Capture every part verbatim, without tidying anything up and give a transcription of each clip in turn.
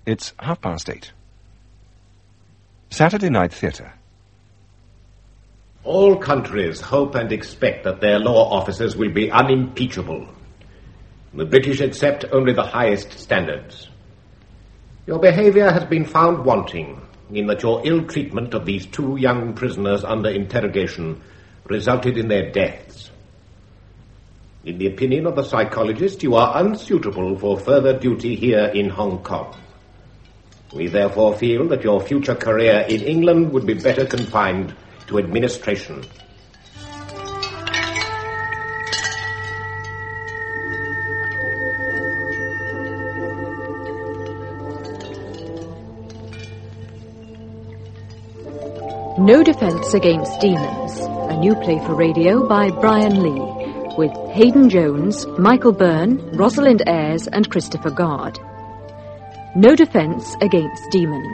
It's half past eight. Saturday Night Theatre. All countries hope and expect that their law officers will be unimpeachable. The British accept only the highest standards. Your behavior has been found wanting in that your ill treatment of these two young prisoners under interrogation resulted in their deaths. In the opinion of the psychologist, you are unsuitable for further duty here in Hong Kong. We therefore feel that your future career in England would be better confined to administration. No Defence Against Demons, a new play for radio by Brian Lee, with Hayden Jones, Michael Byrne, Rosalind Ayres and Christopher Guard. No Defence Against Demons.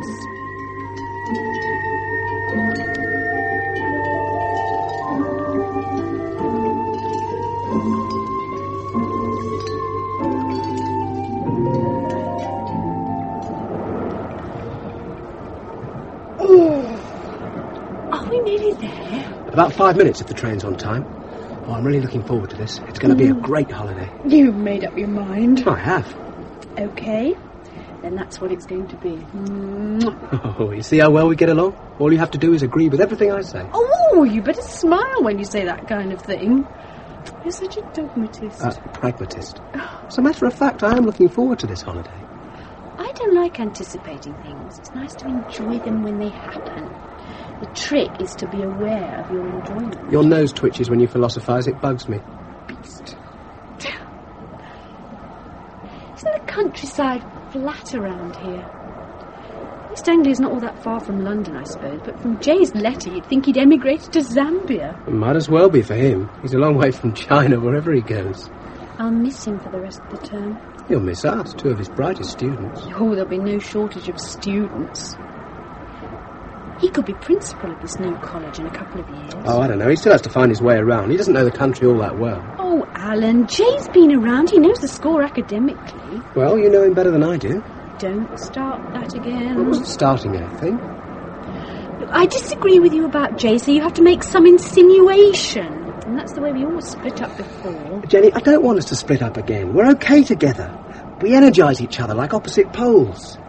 About five minutes if the train's on time. Oh, I'm really looking forward to this. It's going to be a great holiday. You've made up your mind. I have. Okay. Then that's what it's going to be. Oh, you see how well we get along? All you have to do is agree with everything I say. Oh, you better smile when you say that kind of thing. You're such a dogmatist. Uh, pragmatist. As a matter of fact, I am looking forward to this holiday. I don't like anticipating things. It's nice to enjoy them when they happen. The trick is to be aware of your enjoyment. Your nose twitches when you philosophise. It bugs me. Beast. Isn't the countryside flat around here? East Anglia's not all that far from London, I suppose, but from Jay's letter you'd think he'd emigrated to Zambia. It might as well be for him. He's a long way from China, wherever he goes. I'll miss him for the rest of the term. He'll miss us, two of his brightest students. Oh, there'll be no shortage of students. He could be principal of this new college in a couple of years. Oh, I don't know. He still has to find his way around. He doesn't know the country all that well. Oh, Alan, Jay's been around. He knows the score academically. Well, you know him better than I do. Don't start that again. I wasn't starting anything. Look, I disagree with you about Jay, so you have to make some insinuation. And that's the way we all split up before. Jenny, I don't want us to split up again. We're okay together. We energise each other like opposite poles.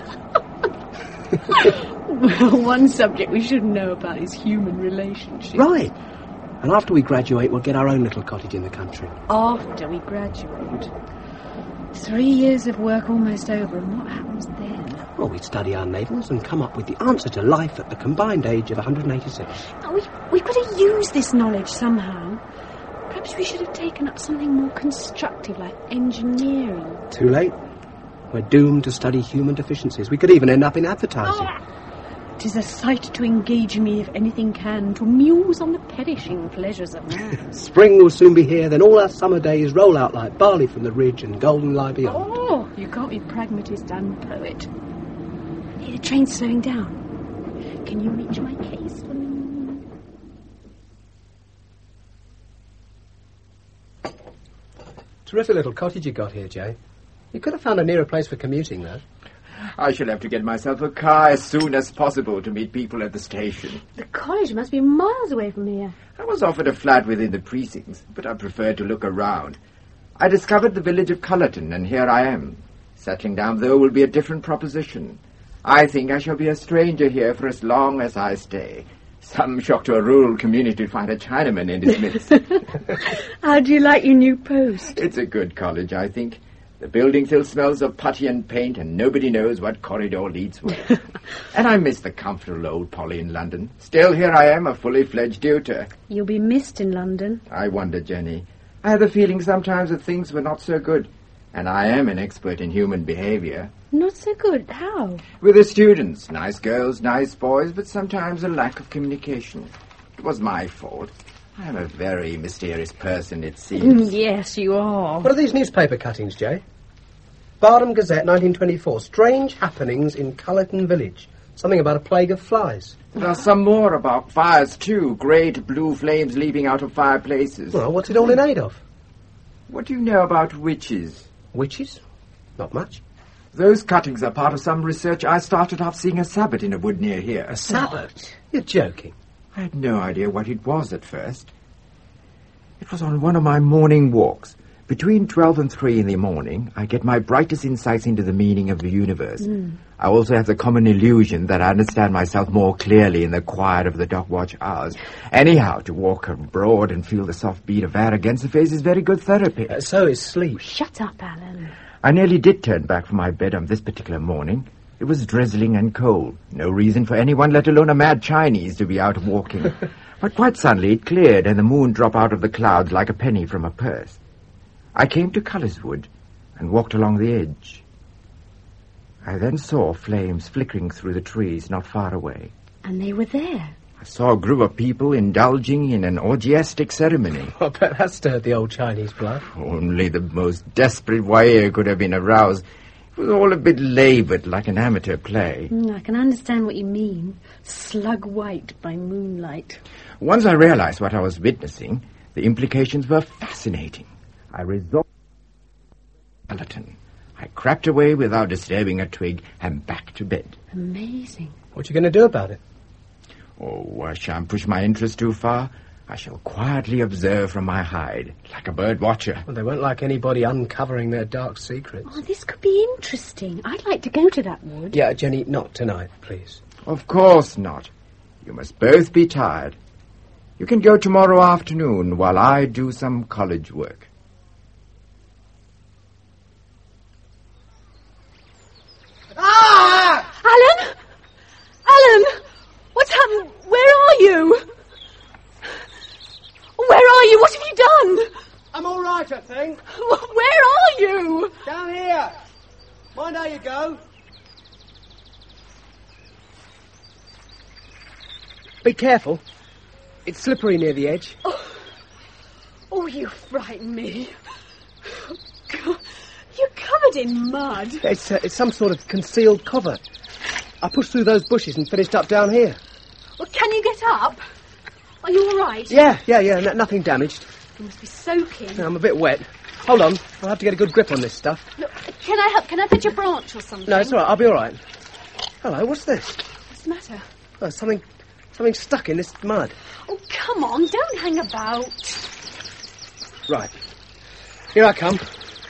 Well, one subject we should know about is human relationships. Right. And after we graduate, we'll get our own little cottage in the country. After we graduate? Three years of work almost over, and what happens then? Well, we'd study our navels and come up with the answer to life at the combined age of one hundred eighty-six. Oh, we, we've got to use this knowledge somehow. Perhaps we should have taken up something more constructive, like engineering. Too late. We're doomed to study human deficiencies. We could even end up in advertising. Oh. 'Tis a sight to engage me, if anything can, to muse on the perishing pleasures of man. Spring will soon be here, then all our summer days roll out like barley from the ridge and golden lie beyond. Oh, you can't be pragmatist and poet. I hear the train slowing down. Can you reach my case for me? Terrific little cottage you got here, Jay. You could have found a nearer place for commuting, though. I shall have to get myself a car as soon as possible to meet people at the station. The college must be miles away from here. I was offered a flat within the precincts, but I preferred to look around. I discovered the village of Cullerton, and here I am. Settling down, though, will be a different proposition. I think I shall be a stranger here for as long as I stay. Some shock to a rural community to find a Chinaman in its midst. How do you like your new post? It's a good college, I think. The building still smells of putty and paint, and nobody knows what corridor leads where. And I miss the comfortable old Polly in London. Still, here I am, a fully fledged tutor. You'll be missed in London. I wonder, Jenny. I have the feeling sometimes that things were not so good. And I am an expert in human behaviour. Not so good? How? With the students. Nice girls, nice boys, but sometimes a lack of communication. It was my fault. I am a very mysterious person, it seems. Yes, you are. What are these newspaper cuttings, Jay? Bardham Gazette, nineteen twenty-four. Strange happenings in Cullerton Village. Something about a plague of flies. There are some more about fires, too. Great blue flames leaping out of fireplaces. Well, what's it all in aid of? What do you know about witches? Witches? Not much. Those cuttings are part of some research I started off seeing a sabbat in a wood near here. A sabbat? You're joking. I had no idea what it was at first. It was on one of my morning walks. Between twelve and three in the morning, I get my brightest insights into the meaning of the universe. Mm. I also have the common illusion that I understand myself more clearly in the quiet of the dog watch hours. Anyhow, to walk abroad and feel the soft beat of air against the face is very good therapy. Uh, so is sleep. Shut up, Alan. I nearly did turn back from my bed on this particular morning. It was drizzling and cold. No reason for anyone, let alone a mad Chinese, to be out walking. But quite suddenly it cleared and the moon dropped out of the clouds like a penny from a purse. I came to Cullerswood and walked along the edge. I then saw flames flickering through the trees not far away. And they were there? I saw a group of people indulging in an orgiastic ceremony. I bet that stirred the old Chinese blood. Only the most desperate warrior could have been aroused. It was all a bit laboured, like an amateur play. Mm, I can understand what you mean. Slug white by moonlight. Once I realised what I was witnessing, the implications were fascinating. I resolved skeleton. I crept away without disturbing a twig and back to bed. Amazing. What are you going to do about it? Oh, I shan't push my interest too far. I shall quietly observe from my hide, like a bird watcher. Well, they won't like anybody uncovering their dark secrets. Oh, this could be interesting. I'd like to go to that wood. Yeah, Jenny, not tonight, please. Of course not. You must both be tired. You can go tomorrow afternoon while I do some college work. Ah! Alan? Alan! What's happened? Where are you? Where are you? What have you done? I'm all right, I think. Where are you? Down here. Mind how you go. Be careful. It's slippery near the edge. Oh, oh you frighten me. God. You're covered in mud. It's, uh, it's some sort of concealed covert. I pushed through those bushes and finished up down here. Well, can you get up? Are you all right? Yeah, yeah, yeah, n- nothing damaged. You must be soaking. No, I'm a bit wet. Hold on, I'll have to get a good grip on this stuff. Look, can I help? Can I fetch a branch or something? No, it's all right, I'll be all right. Hello, what's this? What's the matter? Oh, something, something stuck in this mud. Oh, come on, don't hang about. Right. Here I come.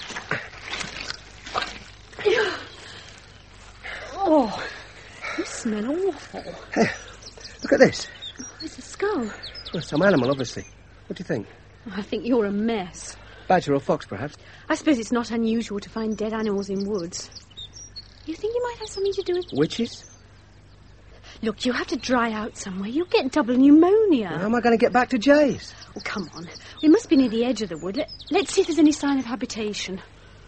Oh, you smell awful. Hey, look at this. Oh, it's a skull. Well, some animal, obviously. What do you think? I think you're a mess. Badger or fox, perhaps? I suppose it's not unusual to find dead animals in woods. You think you might have something to do with... Witches? Look, you have to dry out somewhere. You'll get double pneumonia. Well, how am I going to get back to Jay's? Oh, come on. We must be near the edge of the wood. Let, let's see if there's any sign of habitation.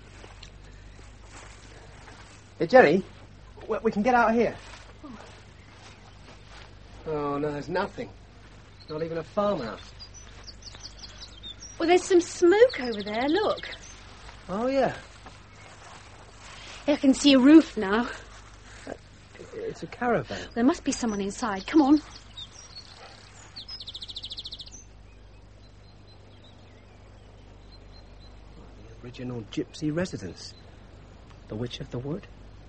Hey, Jenny, we can get out of here. Oh. oh, no, there's nothing. Not even a farmhouse. Well, there's some smoke over there, look. Oh, yeah. I can see a roof now. Uh, it's a caravan. There must be someone inside. Come on. The original gypsy residence. The Witch of the Wood.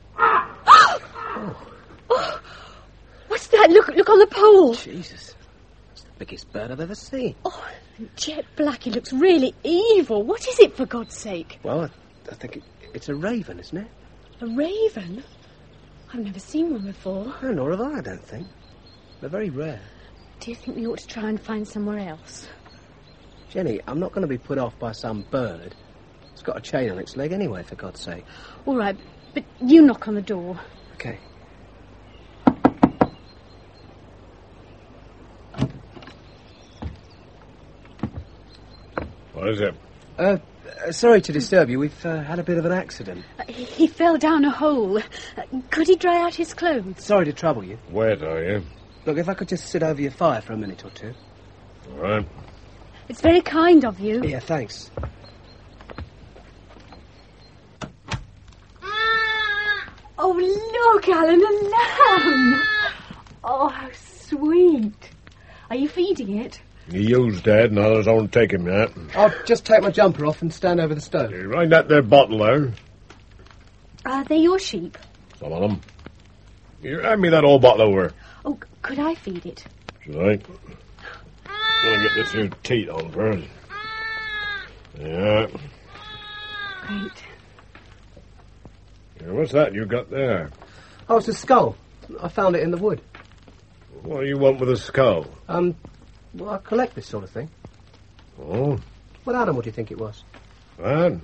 oh. Oh. What's that? Look, look on the pole. Jesus. It's the biggest bird I've ever seen. Oh, jet black. It looks really evil. What is it, for God's sake? Well, I, I think it, it's a raven, isn't it? A raven? I've never seen one before. No, nor have I, I don't think. They're very rare. Do you think we ought to try and find somewhere else? Jenny, I'm not going to be put off by some bird. It's got a chain on its leg anyway, for God's sake. All right, but you knock on the door. Okay. What is it? Uh, uh sorry to disturb you. We've uh, had a bit of an accident. Uh, he, he fell down a hole. Uh, could he dry out his clothes? Sorry to trouble you. Wet, are you? Look, if I could just sit over your fire for a minute or two. All right. It's very kind of you. Yeah, thanks. Oh, look, Alan, a lamb. Oh, how sweet. Are you feeding it? He used Dad, and others don't take him yet. I'll just take my jumper off and stand over the stove. You right that there bottle there. Are they your sheep? Some of them. Here, hand me that old bottle over. Oh, c- could I feed it? Should I? I'm gonna get this here teat on first. Yeah. Great. Here, what's that you got there? Oh, it's a skull. I found it in the wood. What do you want with a skull? Um, well, I collect this sort of thing. Oh, What animal do you think it was? that?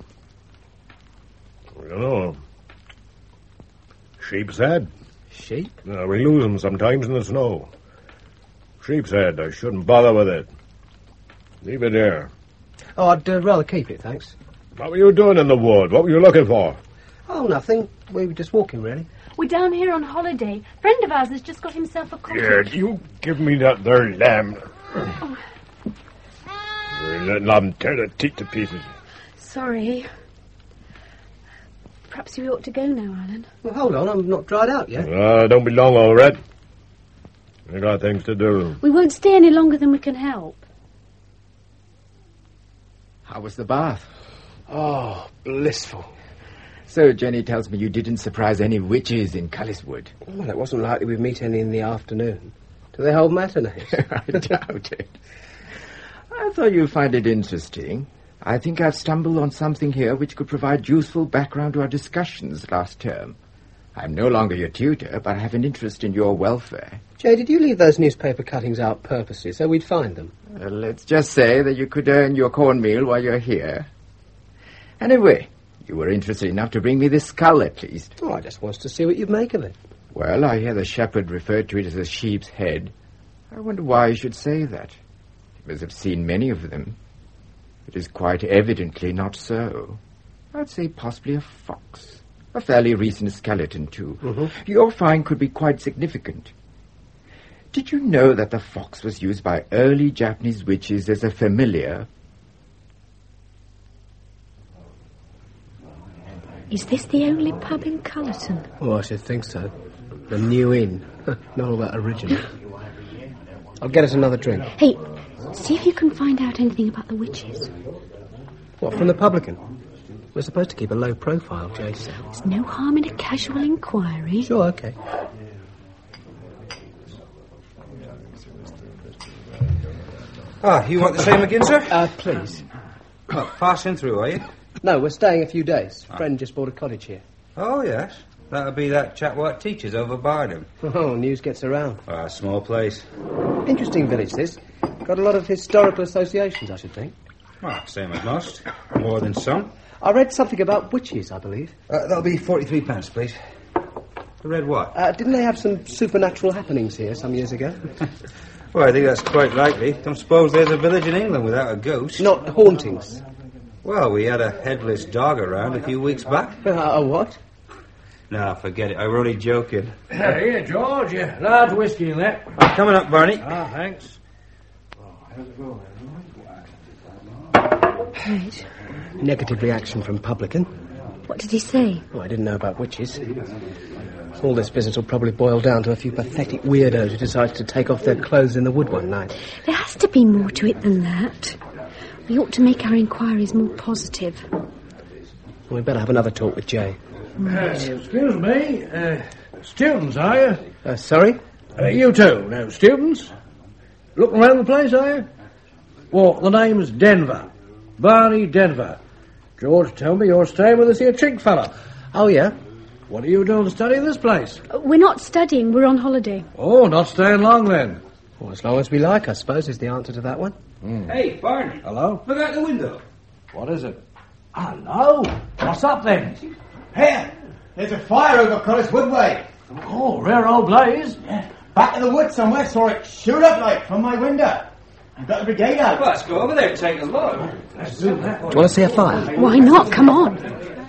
I don't know. Sheep's head. Sheep? No, we lose them sometimes in the snow. Sheep's head. I shouldn't bother with it. Leave it there. Oh, I'd uh, rather keep it, thanks. What were you doing in the wood? What were you looking for? Oh, nothing. We were just walking, really. We're down here on holiday. A friend of ours has just got himself a cottage. Here, you give me that there lamb. Oh. You're letting them tear the teeth to pieces. Sorry. Perhaps we ought to go now, Alan. Well, hold on. I'm not dried out yet. Uh, don't be long, old Red. I got things to do. We won't stay any longer than we can help. How was the bath? Oh, blissful. So Jenny tells me you didn't surprise any witches in Culliswood. Well, it wasn't likely we'd meet any in the afternoon. Do they hold matinees? I doubt it. I thought you'd find it interesting. I think I've stumbled on something here which could provide useful background to our discussions last term. I'm no longer your tutor, but I have an interest in your welfare. Jay, did you leave those newspaper cuttings out purposely so we'd find them? Uh, let's just say that you could earn your cornmeal while you're here. Anyway, you were interested enough to bring me this skull, at least. Oh, I just wanted to see what you'd make of it. Well, I hear the shepherd referred to it as a sheep's head. I wonder why he should say that. He must have seen many of them. It is quite evidently not so. I'd say possibly a fox. A fairly recent skeleton, too. Mm-hmm. Your find could be quite significant. Did you know that the fox was used by early Japanese witches as a familiar? Is this the only pub in Cullerton? Oh, I should think so. The New Inn. Not all that original. I'll get us another drink. Hey, see if you can find out anything about the witches. What, from the publican? We're supposed to keep a low profile, Jay said. There's no harm in a casual inquiry. Sure, okay. Ah, you want the same again, sir? Uh, please. What, passing through, are you? No, we're staying a few days. Friend just bought a cottage here. Oh, yes. That'll be that chap what teaches over Bardham. Oh, news gets around. Ah, small place. Interesting village, this. Got a lot of historical associations, I should think. Ah, same as most. More than some. I read something about witches, I believe. Uh, that'll be forty-three pence, please. You read what? Uh, didn't they have some supernatural happenings here some years ago? Well, I think that's quite likely. Don't suppose there's a village in England without a ghost. Not hauntings. Well, we had a headless dog around a few weeks back. Uh, a what? No, forget it. I were only joking. Uh, here, George. Yeah, large whiskey in there. Ah, coming up, Barney. Ah, thanks. Right. Negative reaction from publican. What did he say? Oh, I didn't know about witches. All this business will probably boil down to a few pathetic weirdos who decided to take off their clothes in the wood one night. There has to be more to it than that. We ought to make our inquiries more positive. Well, we better have another talk with Jay. Uh, excuse me. Uh, students, are you? Uh, sorry? Uh, you too, no students? Looking around the place, are you? Well, the name's Denver. Barney Denver. George told me you're staying with us here, Chink fella. Oh, yeah? What are you doing to study this place? Uh, we're not studying, we're on holiday. Oh, not staying long then. Well, as long as we like, I suppose, is the answer to that one. Mm. Hey, Barney. Hello? Look out the window. What is it? Hello? What's up then? Here, there's a fire over Culliswood Way. Oh, rare old blaze. Yeah. Back in the woods somewhere, saw it shoot up like from my window. I've got the brigade out. Well, let's go over there and take a look. Let's do that. Want to see a fire? Why not? Come on.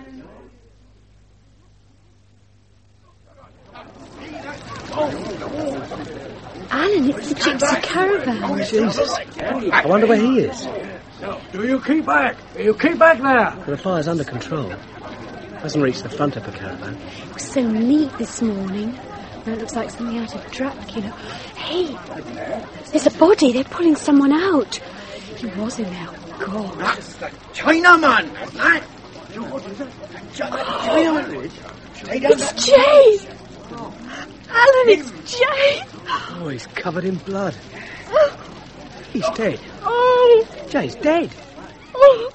Alan, it's the gypsy caravan. Oh, Jesus. I wonder where he is. Do you keep back? You keep back there. Well, the fire's under control. Hasn't reached the front of the caravan. It was so neat this morning. Now it looks like something out of Dracula. Hey, there's a body. They're pulling someone out. He was in there. God. That's the Chinaman, that. It's Jay! Alan, it's Jay! Oh, he's covered in blood. He's dead. Oh! Jay's dead. Oh.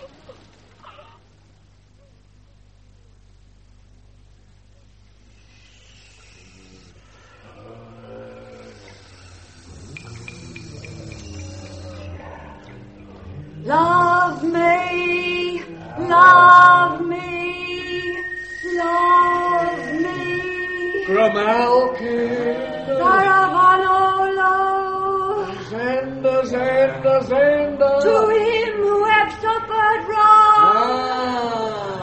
Love me, love me, love me. Grimalkin. Saravanolo. Zenda, Zenda, Zenda. To him who have suffered wrong. Ah.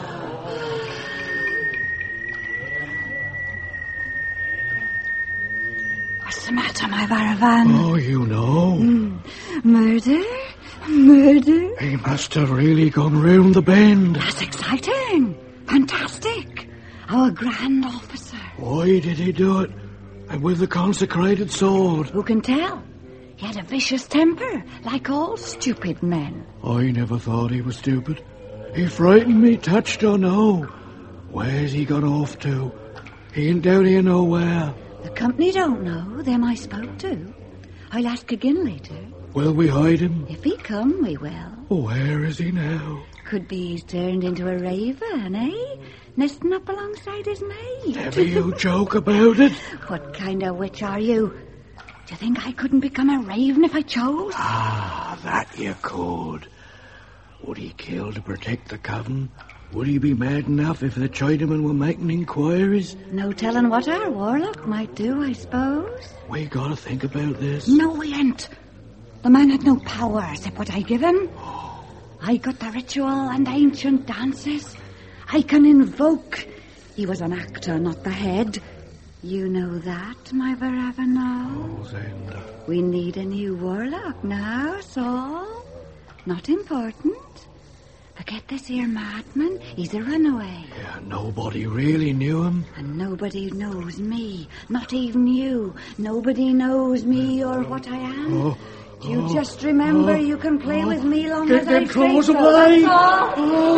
What's the matter, my Varavan? Oh, you know. Mm. Murder? Murder? He must have really gone round the bend. That's exciting. Fantastic. Our grand officer. Why did he do it? And with the consecrated sword? Who can tell? He had a vicious temper, like all stupid men. I never thought he was stupid. He frightened me, touched or no. Where's he gone off to? He ain't down here nowhere. The company don't know, them I spoke to. I'll ask again later. Will we hide him? If he come, we will. Where is he now? Could be he's turned into a raven, eh? Nesting up alongside his mate. Never you joke about it. What kind of witch are you? Do you think I couldn't become a raven if I chose? Ah, that you could. Would he kill to protect the coven? Would he be mad enough if the Chinamen were making inquiries? No telling what our warlock might do, I suppose. We gotta think about this. No, we ain't. The man had no power except what I give him. I got the ritual and ancient dances. I can invoke. He was an actor, not the head. You know that, my Varavano. Oh, Zenda. We need a new warlock now, Saul. Not important. Forget this here madman. He's a runaway. Yeah, nobody really knew him. And nobody knows me. Not even you. Nobody knows me or what I am. Oh. You oh, just remember oh, you can play oh, with me long get as them I claws say so. away. That's all. Oh.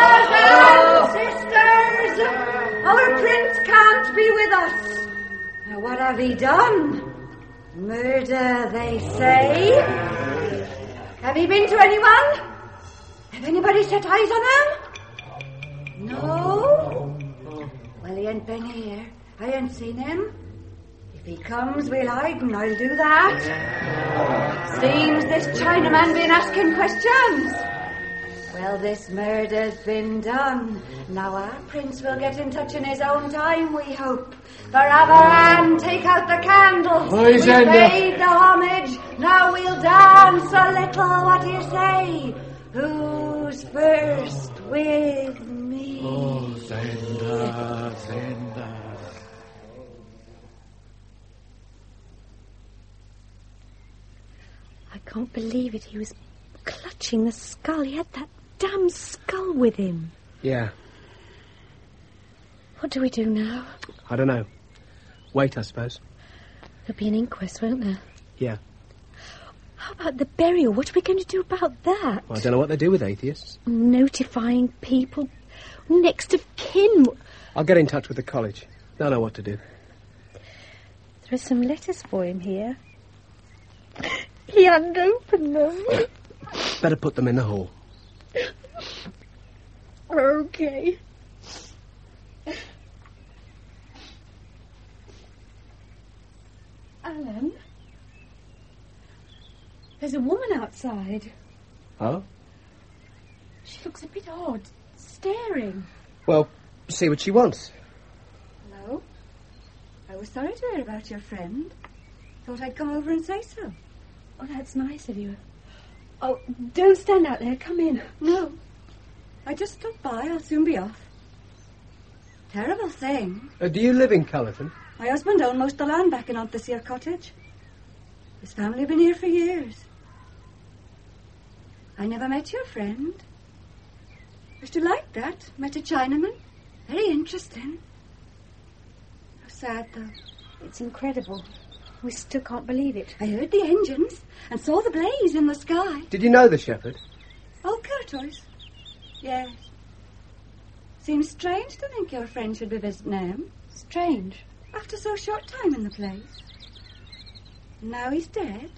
Brothers and sisters, our prince can't be with us. Now what have he done? Murder, they say. Have he been to anyone? Have anybody set eyes on him? No? Well, he ain't been here. I ain't seen him. If he comes, we'll hide and I'll do that. Seems this Chinaman been asking questions. Well, this murder's been done. Now our prince will get in touch in his own time, we hope. Baravaran, take out the candles. Aye, we Zenda. paid the homage. Now we'll dance a little. What do you say? Who's first with me? Oh, Zenda, Zenda. I can't believe it. He was clutching the skull. He had that damn skull with him. Yeah. What do we do now? I don't know. Wait, I suppose. There'll be an inquest, won't there? Yeah. How about the burial? What are we going to do about that? Well, I don't know what they do with atheists. Notifying people. Next of kin. I'll get in touch with the college. They'll know what to do. There are some letters for him here. He hadn't opened them. Better put them in the hall. Okay. Alan? There's a woman outside. Oh? She looks a bit odd, staring. Well, see what she wants. Hello? I was sorry to hear about your friend. Thought I'd come over and say so. Oh, that's nice of you. Oh, don't stand out there. Come in. No. I just stopped by. I'll soon be off. Terrible thing. Uh, do you live in Cullerton? My husband owned most of the land back in Onthesere Cottage. His family have been here for years. I never met your friend. I used to like that. Met a Chinaman. Very interesting. How sad, though. It's incredible. We still can't believe it. I heard the engines and saw the blaze in the sky. Did you know the shepherd? Oh, Curtois. Yes. Seems strange to think your friend should be visiting him. Strange. After so short time in the place. Now he's dead.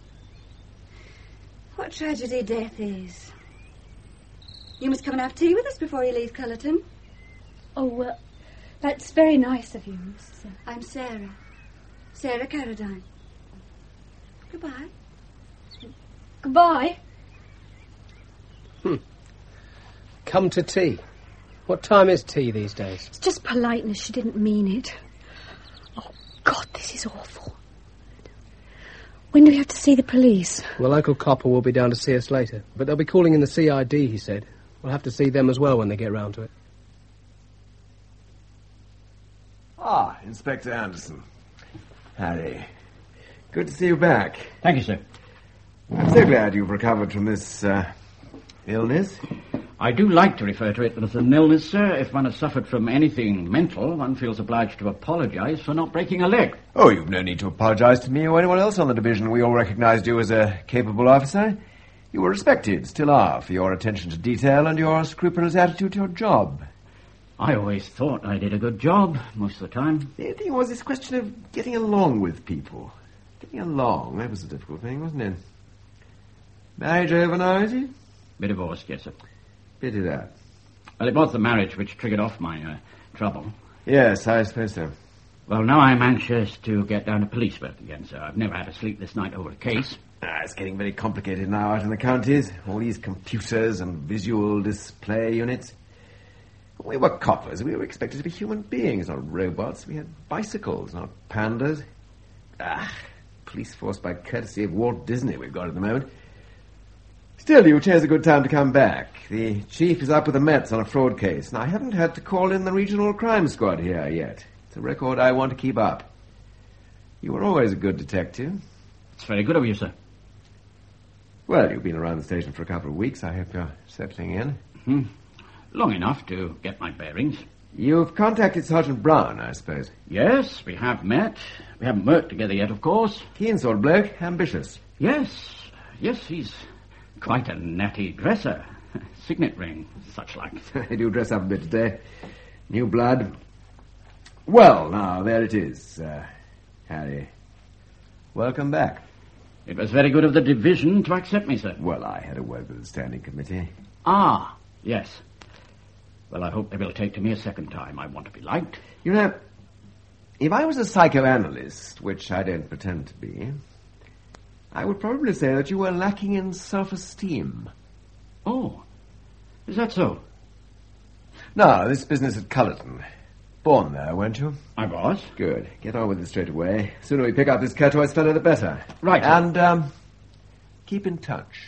What tragedy death is. You must come and have tea with us before you leave Cullerton. Oh, uh, that's very nice of you, Miss... Uh... I'm Sarah. Sarah Carradine. Goodbye. Goodbye. Hmm. Come to tea. What time is tea these days? It's just politeness. She didn't mean it. Oh, God, this is awful. When do we have to see the police? The local copper will be down to see us later. But they'll be calling in the C I D, he said. We'll have to see them as well when they get round to it. Ah, Inspector Anderson. Harry. Good to see you back. Thank you, sir. I'm so glad you've recovered from this, uh, illness. I do like to refer to it as an illness, sir. If one has suffered from anything mental, one feels obliged to apologise for not breaking a leg. Oh, you've no need to apologise to me or anyone else on the division. We all recognised you as a capable officer. You were respected, still are, for your attention to detail and your scrupulous attitude to your job. I always thought I did a good job, most of the time. The thing was this question of getting along with people. Getting along, that was a difficult thing, wasn't it? Marriage over now, is it? Bit divorced, yes, sir. Pity that. Well, it was the marriage which triggered off my uh, trouble. Yes, I suppose so. Well, now I'm anxious to get down to police work again, sir. I've never had a sleepless night over a case. Ah, it's getting very complicated now out in the counties. All these computers and visual display units. We were coppers. We were expected to be human beings, not robots. We had bicycles, not pandas. Ah, police force by courtesy of Walt Disney we've got at the moment. Still, you chose a good time to come back. The chief is up with the Mets on a fraud case, and I haven't had to call in the regional crime squad here yet. It's a record I want to keep up. You were always a good detective. It's very good of you, sir. Well, you've been around the station for a couple of weeks. I hope you're settling in. Hmm. Long enough to get my bearings. You've contacted Sergeant Brown, I suppose. Yes, we have met. We haven't worked together yet, of course. Keen sort of bloke, ambitious. Yes, yes, he's quite a natty dresser. Signet ring, such like. I do dress up a bit today. New blood. Well, now, there it is, uh, Harry. Welcome back. It was very good of the division to accept me, sir. Well, I had a word with the standing committee. Ah, yes. Well, I hope they will take to me a second time. I want to be liked. You know, if I was a psychoanalyst, which I don't pretend to be, I would probably say that you were lacking in self-esteem. Oh, is that so? Now, this business at Cullerton. Born there, weren't you? I was. Good. Get on with it straight away. The sooner we pick up this Courtois fellow, the better. Right. And, um, keep in touch.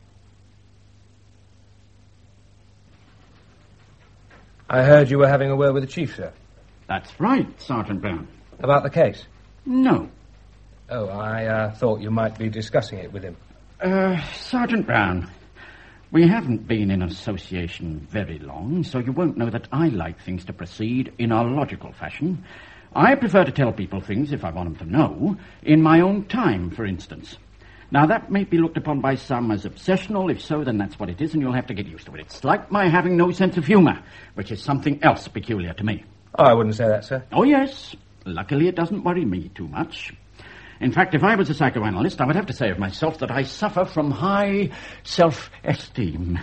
I heard you were having a word with the chief, sir. That's right, Sergeant Brown. About the case? No. Oh, I uh, thought you might be discussing it with him. Uh, Sergeant Brown, we haven't been in association very long, so you won't know that I like things to proceed in a logical fashion. I prefer to tell people things, if I want them to know, in my own time, for instance. Now, that may be looked upon by some as obsessional. If so, then that's what it is, and you'll have to get used to it. It's like my having no sense of humour, which is something else peculiar to me. Oh, I wouldn't say that, sir. Oh, yes. Luckily, it doesn't worry me too much. In fact, if I was a psychoanalyst, I would have to say of myself that I suffer from high self-esteem.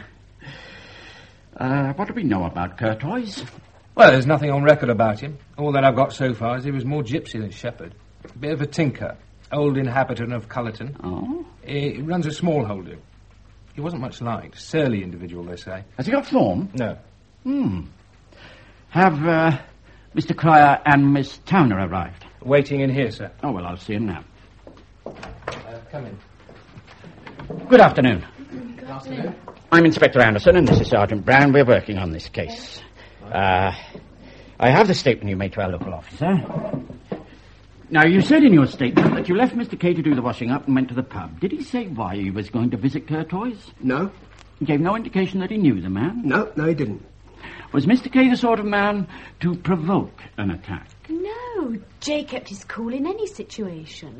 uh, what do we know about Courtois? Well, there's nothing on record about him. All that I've got so far is he was more gypsy than shepherd. A bit of a tinker. Old inhabitant of Cullerton. Oh? He runs a small holding. He wasn't much liked. Surly individual, they say. Has he got form? No. Hmm. Have uh, Mister Cryer and Miss Towner arrived? Waiting in here, sir. Oh, well, I'll see him now. Uh, come in. Good afternoon. Good afternoon. I'm Inspector Anderson, and this is Sergeant Brown. We're working on this case. Uh, I have the statement you made to our local officer. Now, you said in your statement that you left Mister Kay to do the washing up and went to the pub. Did he say why he was going to visit Courtois? No. He gave no indication that he knew the man? No, no, he didn't. Was Mister Kay the sort of man to provoke an attack? No, Jay kept his cool in any situation.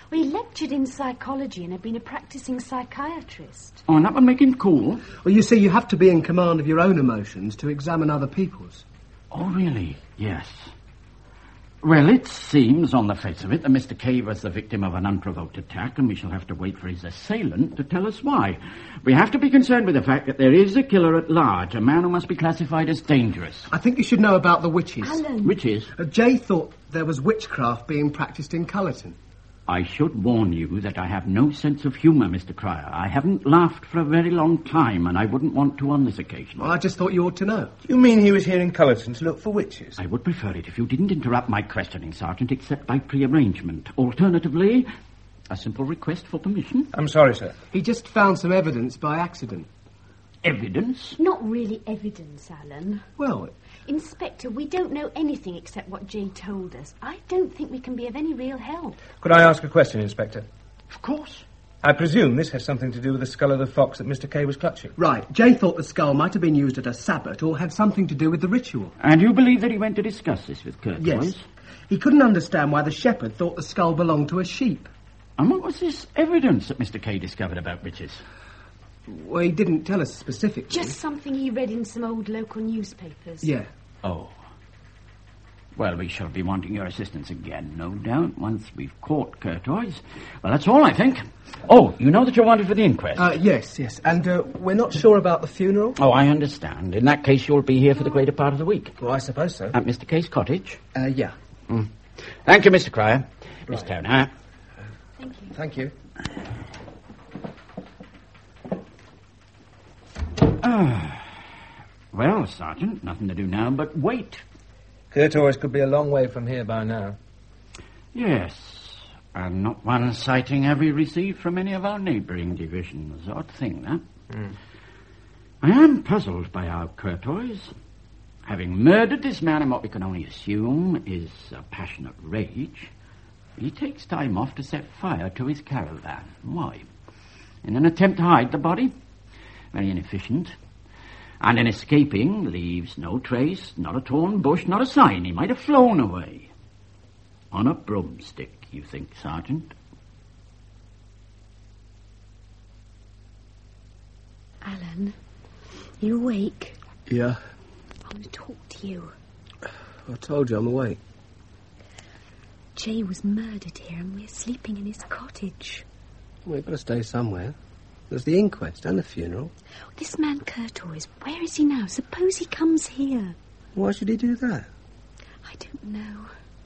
Well, he lectured in psychology and had been a practising psychiatrist. Oh, and that would make him cool? Well, you see, you have to be in command of your own emotions to examine other people's. Oh, really? Yes. Well, it seems, on the face of it, that Mister Kay was the victim of an unprovoked attack, and we shall have to wait for his assailant to tell us why. We have to be concerned with the fact that there is a killer at large, a man who must be classified as dangerous. I think you should know about the witches. Alan. Witches? Uh, Jay thought there was witchcraft being practised in Cullerton. I should warn you that I have no sense of humour, Mister Cryer. I haven't laughed for a very long time, and I wouldn't want to on this occasion. Well, I just thought you ought to know. You mean he was here in Cullerton to look for witches? I would prefer it if you didn't interrupt my questioning, Sergeant, except by pre-arrangement. Alternatively, a simple request for permission. I'm sorry, sir. He just found some evidence by accident. Evidence? Not really evidence, Alan. Well... Inspector, we don't know anything except what Jay told us. I don't think we can be of any real help. Could I ask a question, Inspector? Of course. I presume this has something to do with the skull of the fox that Mister Kay was clutching. Right. Jay thought the skull might have been used at a sabbat or had something to do with the ritual. And you believe that he went to discuss this with Curtis? Yes. He couldn't understand why the shepherd thought the skull belonged to a sheep. And what was this evidence that Mister Kay discovered about witches? Well, he didn't tell us specifically. Just something he read in some old local newspapers. Yeah. Oh. Well, we shall be wanting your assistance again, no doubt, once we've caught Curtois. Well, that's all, I think. Oh, you know that you're wanted for the inquest? Uh, yes, yes. And uh, we're not sure about the funeral? Oh, I understand. In that case, you'll be here for the greater part of the week. Well, I suppose so. At Mister Kay's cottage? Uh, yeah. Mm. Thank you, Mister Cryer. Right. Miss Toner. Thank you. Thank you. Ah. Well, Sergeant, nothing to do now but wait. Curtois could be a long way from here by now. Yes, and not one sighting have we received from any of our neighbouring divisions. Odd thing, that. Mm. I am puzzled by our Curtois. Having murdered this man in what we can only assume is a passionate rage, he takes time off to set fire to his caravan. Why? In an attempt to hide the body? Very inefficient. And in escaping, leaves no trace, not a torn bush, not a sign. He might have flown away. On a broomstick, you think, Sergeant? Alan, you awake? Yeah. I want to talk to you. I told you I'm awake. Jay was murdered here and we're sleeping in his cottage. We've got to stay somewhere. There's the inquest and the funeral. This man Curtois, where is he now? Suppose he comes here. Why should he do that? I don't know.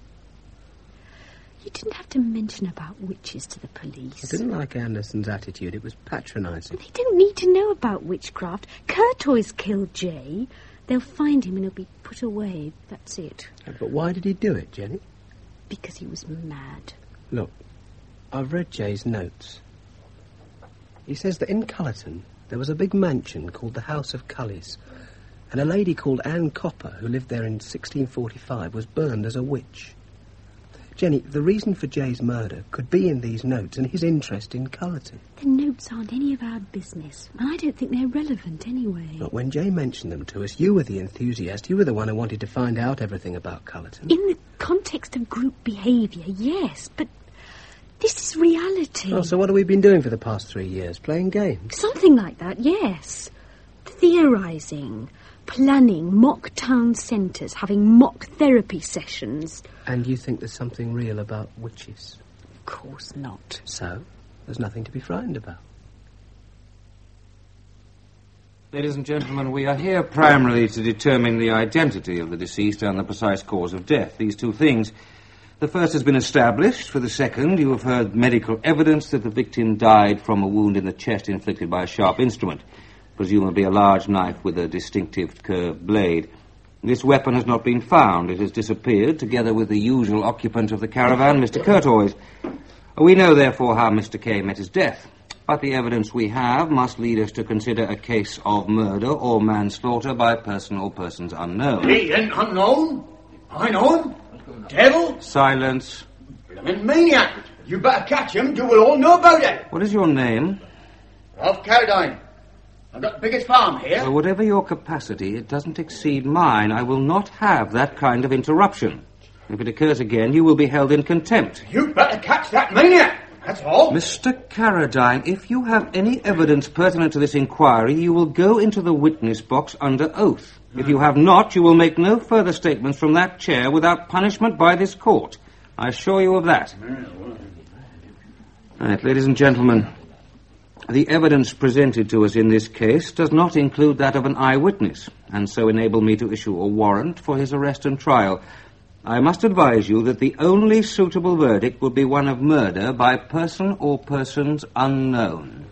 You didn't have to mention about witches to the police. I didn't like Anderson's attitude. It was patronising. They don't need to know about witchcraft. Curtois killed Jay. They'll find him and he'll be put away. That's it. But why did he do it, Jenny? Because he was mad. Look, I've read Jay's notes. He says that in Cullerton there was a big mansion called the House of Cullies, and a lady called Anne Copper, who lived there in sixteen forty-five, was burned as a witch. Jenny, the reason for Jay's murder could be in these notes and his interest in Cullerton. The notes aren't any of our business, and I don't think they're relevant anyway. But when Jay mentioned them to us, you were the enthusiast. You were the one who wanted to find out everything about Cullerton. In the context of group behaviour, yes, but this is reality. Oh, so what have we been doing for the past three years? Playing games? Something like that, yes. Theorising, planning mock town centres, having mock therapy sessions. And you think there's something real about witches? Of course not. So, there's nothing to be frightened about. Ladies and gentlemen, we are here primarily to determine the identity of the deceased and the precise cause of death. These two things. The first has been established. For the second, you have heard medical evidence that the victim died from a wound in the chest inflicted by a sharp instrument, presumably a large knife with a distinctive curved blade. This weapon has not been found. It has disappeared, together with the usual occupant of the caravan, Mister Curtois. We know, therefore, how Mister Kay met his death. But the evidence we have must lead us to consider a case of murder or manslaughter by person or persons unknown. He ain't unknown. I know him. Devil. Silence. Blimmin' maniac. You better catch him, you will all know about it. What is your name? Ralph Carradine. I've got the biggest farm here. Well, whatever your capacity, it doesn't exceed mine. I will not have that kind of interruption. If it occurs again, you will be held in contempt. You better catch that maniac. That's all. Mister Carradine, if you have any evidence pertinent to this inquiry, you will go into the witness box under oath. If you have not, you will make no further statements from that chair without punishment by this court. I assure you of that. Right, ladies and gentlemen, the evidence presented to us in this case does not include that of an eyewitness, and so enable me to issue a warrant for his arrest and trial. I must advise you that the only suitable verdict will be one of murder by person or persons unknown.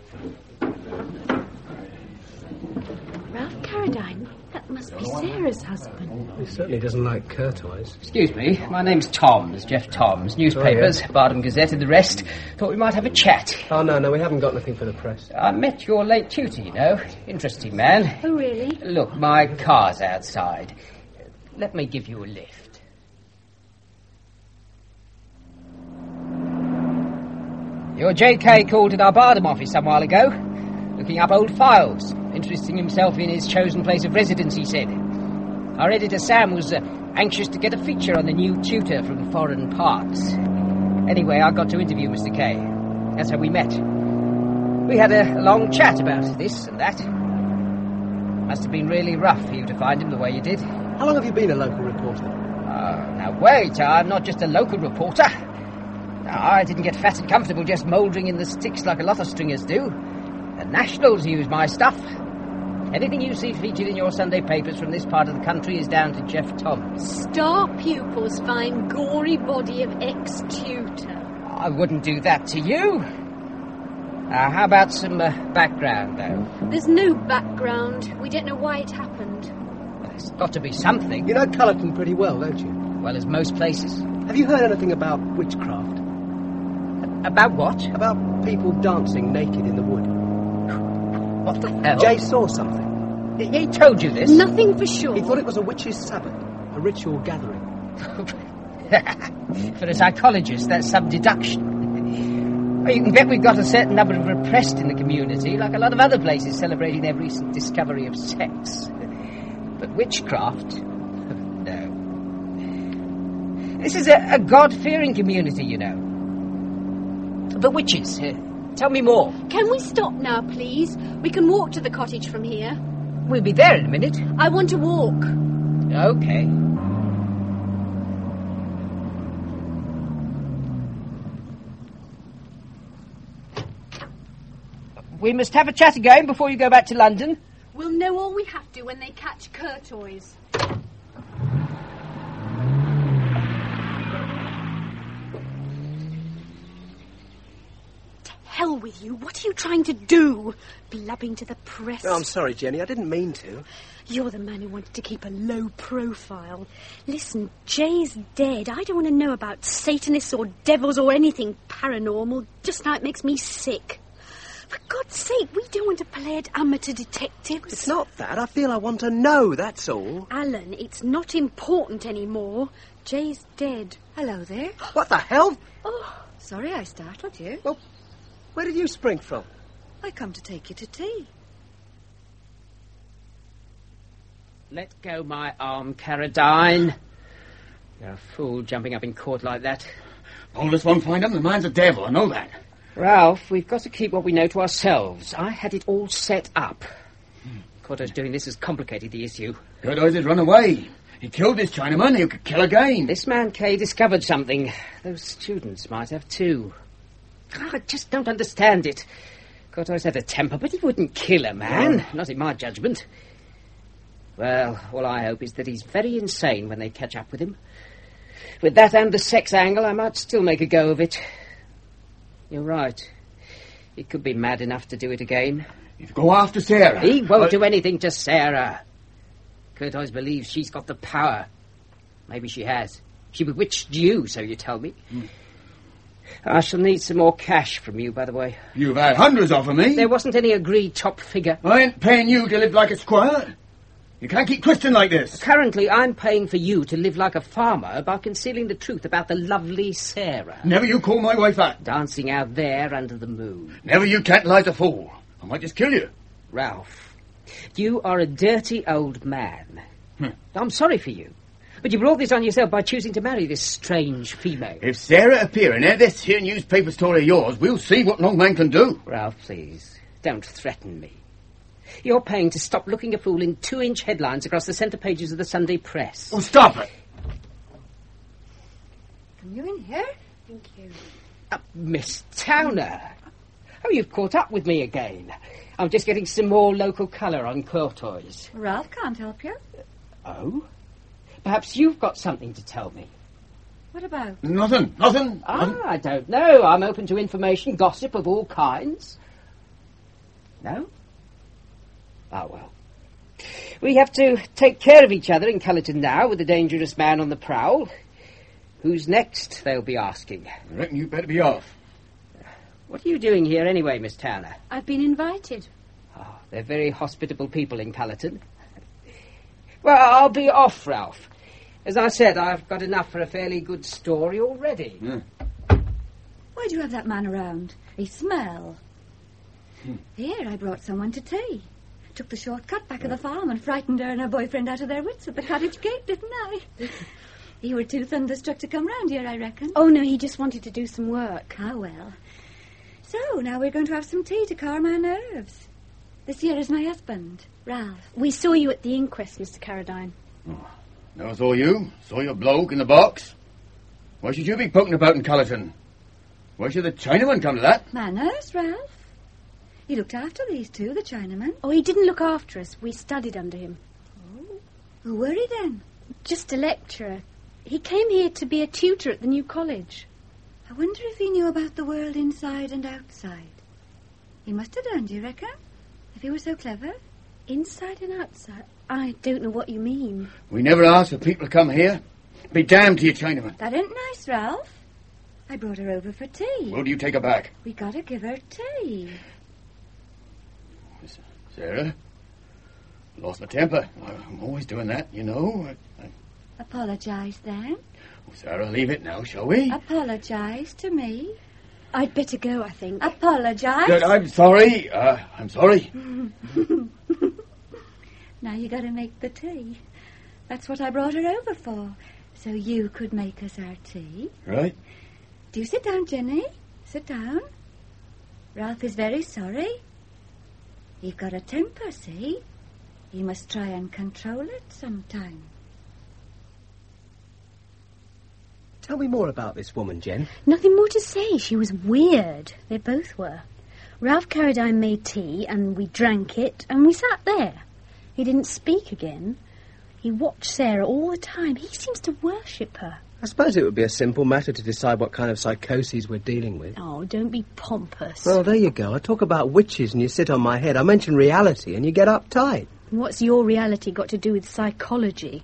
Ralph Carradine, that must be Sarah's husband. He certainly doesn't like Curtois. Excuse me, my name's Toms, Jeff Toms. Newspapers, Oh, yeah. Bardham Gazette and the rest. Thought we might have a chat. Oh, no, no, we haven't got anything for the press. I met your late tutor, you know. Interesting man. Oh, really? Look, my car's outside. Let me give you a lift. Your J K called at our Bardham office some while ago, looking up old files, interesting himself in his chosen place of residence, he said. Our editor Sam was uh, anxious to get a feature on the new tutor from foreign parts. Anyway, I got to interview Mister K. That's how we met. We had a, a long chat about this and that. Must have been really rough for you to find him the way you did. How long have you been a local reporter? Oh, now wait, I'm not just a local reporter. No, I didn't get fat and comfortable just mouldering in the sticks like a lot of stringers do. The Nationals use my stuff. Anything you see featured in your Sunday papers from this part of the country is down to Jeff Thomas. Star pupils find gory body of ex-tutor. I wouldn't do that to you. Uh, how about some uh, background, though? There's no background. We don't know why it happened. There's got to be something. You know Cullerton pretty well, don't you? Well, as most places. Have you heard anything about witchcraft? About what? About people dancing naked in the wood. What the hell? Jay saw something. He, he told you this? Nothing for sure. He thought it was a witch's sabbath, a ritual gathering. For a psychologist, that's some deduction. Well, you can bet we've got a certain number of repressed in the community, like a lot of other places celebrating their recent discovery of sex. But witchcraft? No. This is a, a God-fearing community, you know. The witches. Uh, tell me more. Can we stop now, please? We can walk to the cottage from here. We'll be there in a minute. I want to walk. Okay. We must have a chat again before you go back to London. We'll know all we have to when they catch Curtois. Hell with you. What are you trying to do? Blubbing to the press. No, I'm sorry, Jenny. I didn't mean to. You're the man who wanted to keep a low profile. Listen, Jay's dead. I don't want to know about Satanists or devils or anything paranormal. Just now it makes me sick. For God's sake, we don't want to play at amateur detectives. It's not that. I feel I want to know, that's all. Alan, it's not important anymore. Jay's dead. Hello there. What the hell? Oh, Sorry I startled you. Well, where did you spring from? I come to take you to tea. Let go my arm, Carradine. You're a fool jumping up in court like that. Oldest won't find him. The man's a devil, I know that. Ralph, we've got to keep what we know to ourselves. I had it all set up. Cordo's doing this has complicated the issue. Cordo's has run away. He killed this Chinaman. He could kill again. This man Kay discovered something. Those students might have too. I just don't understand it. Cordo's had a temper, but he wouldn't kill a man. No. Not in my judgment. Well, all I hope is that he's very insane when they catch up with him. With that and the sex angle, I might still make a go of it. You're right. He could be mad enough to do it again. He'd go after Sarah. He won't but... do anything to Sarah. Curtis believes she's got the power. Maybe she has. She bewitched you, so you tell me. Mm. I shall need some more cash from you, by the way. You've had hundreds off of me. There wasn't any agreed top figure. I ain't paying you to live like a squire. You can't keep twisting like this. Currently, I'm paying for you to live like a farmer by concealing the truth about the lovely Sarah. Never you call my wife that. Dancing out there under the moon. Never you tantalise a fool. I might just kill you. Ralph, you are a dirty old man. Hmm. I'm sorry for you. But you brought this on yourself by choosing to marry this strange female. If Sarah appear in this here newspaper story of yours, we'll see what Longman can do. Ralph, please, don't threaten me. You're paying to stop looking a fool in two-inch headlines across the centre pages of the Sunday Press. Oh, stop it! Come you in here? Thank you. Uh, Miss Towner. Oh, you've caught up with me again. I'm just getting some more local colour on Courtois. Ralph can't help you. Oh? Perhaps you've got something to tell me. What about? Nothing, nothing. Ah, nothing. I don't know. I'm open to information, gossip of all kinds. No? Ah, well. We have to take care of each other in Cullerton now, with a dangerous man on the prowl. Who's next, they'll be asking. I reckon you'd better be off. What are you doing here anyway, Miss Towner? I've been invited. Oh, they're very hospitable people in Cullerton. Well, I'll be off, Ralph. As I said, I've got enough for a fairly good story already. Yeah. Why do you have that man around? He smell. Hmm. Here, I brought someone to tea. Took the shortcut back of the farm and frightened her and her boyfriend out of their wits at the cottage gate, didn't I? You were too thunderstruck to come round here, I reckon. Oh, no, he just wanted to do some work. Ah, well. So, now we're going to have some tea to calm our nerves. This here is my husband, Ralph. We saw you at the inquest, Mister Carradine. Oh, no, saw you. Saw your bloke in the box. Why should you be poking about in Cullerton? Why should the Chinaman come to that? Manners, Ralph. He looked after these two, the Chinaman. Oh, he didn't look after us. We studied under him. Oh. Who were he then? Just a lecturer. He came here to be a tutor at the new college. I wonder if he knew about the world inside and outside. He must have done, do you reckon? If he was so clever? Inside and outside? I don't know what you mean. We never asked for people to come here. Be damned to you, Chinaman. That ain't nice, Ralph. I brought her over for tea. Well, do you take her back? We gotta give her tea. Sarah, lost my temper. I'm always doing that, you know. I, I... Apologise, then. Oh, Sarah, leave it now, shall we? Apologise to me. I'd better go, I think. Apologise. Good, I'm sorry. Uh, I'm sorry. Now you gotta make the tea. That's what I brought her over for. So you could make us our tea. Right. Do sit down, Jenny. Sit down. Ralph is very sorry. You've got a temper, see? You must try and control it sometime. Tell me more about this woman, Jen. Nothing more to say. She was weird. They both were. Ralph Carradine made tea, and we drank it, and we sat there. He didn't speak again. He watched Sarah all the time. He seems to worship her. I suppose it would be a simple matter to decide what kind of psychoses we're dealing with. Oh, don't be pompous. Well, there you go. I talk about witches and you sit on my head. I mention reality and you get uptight. What's your reality got to do with psychology?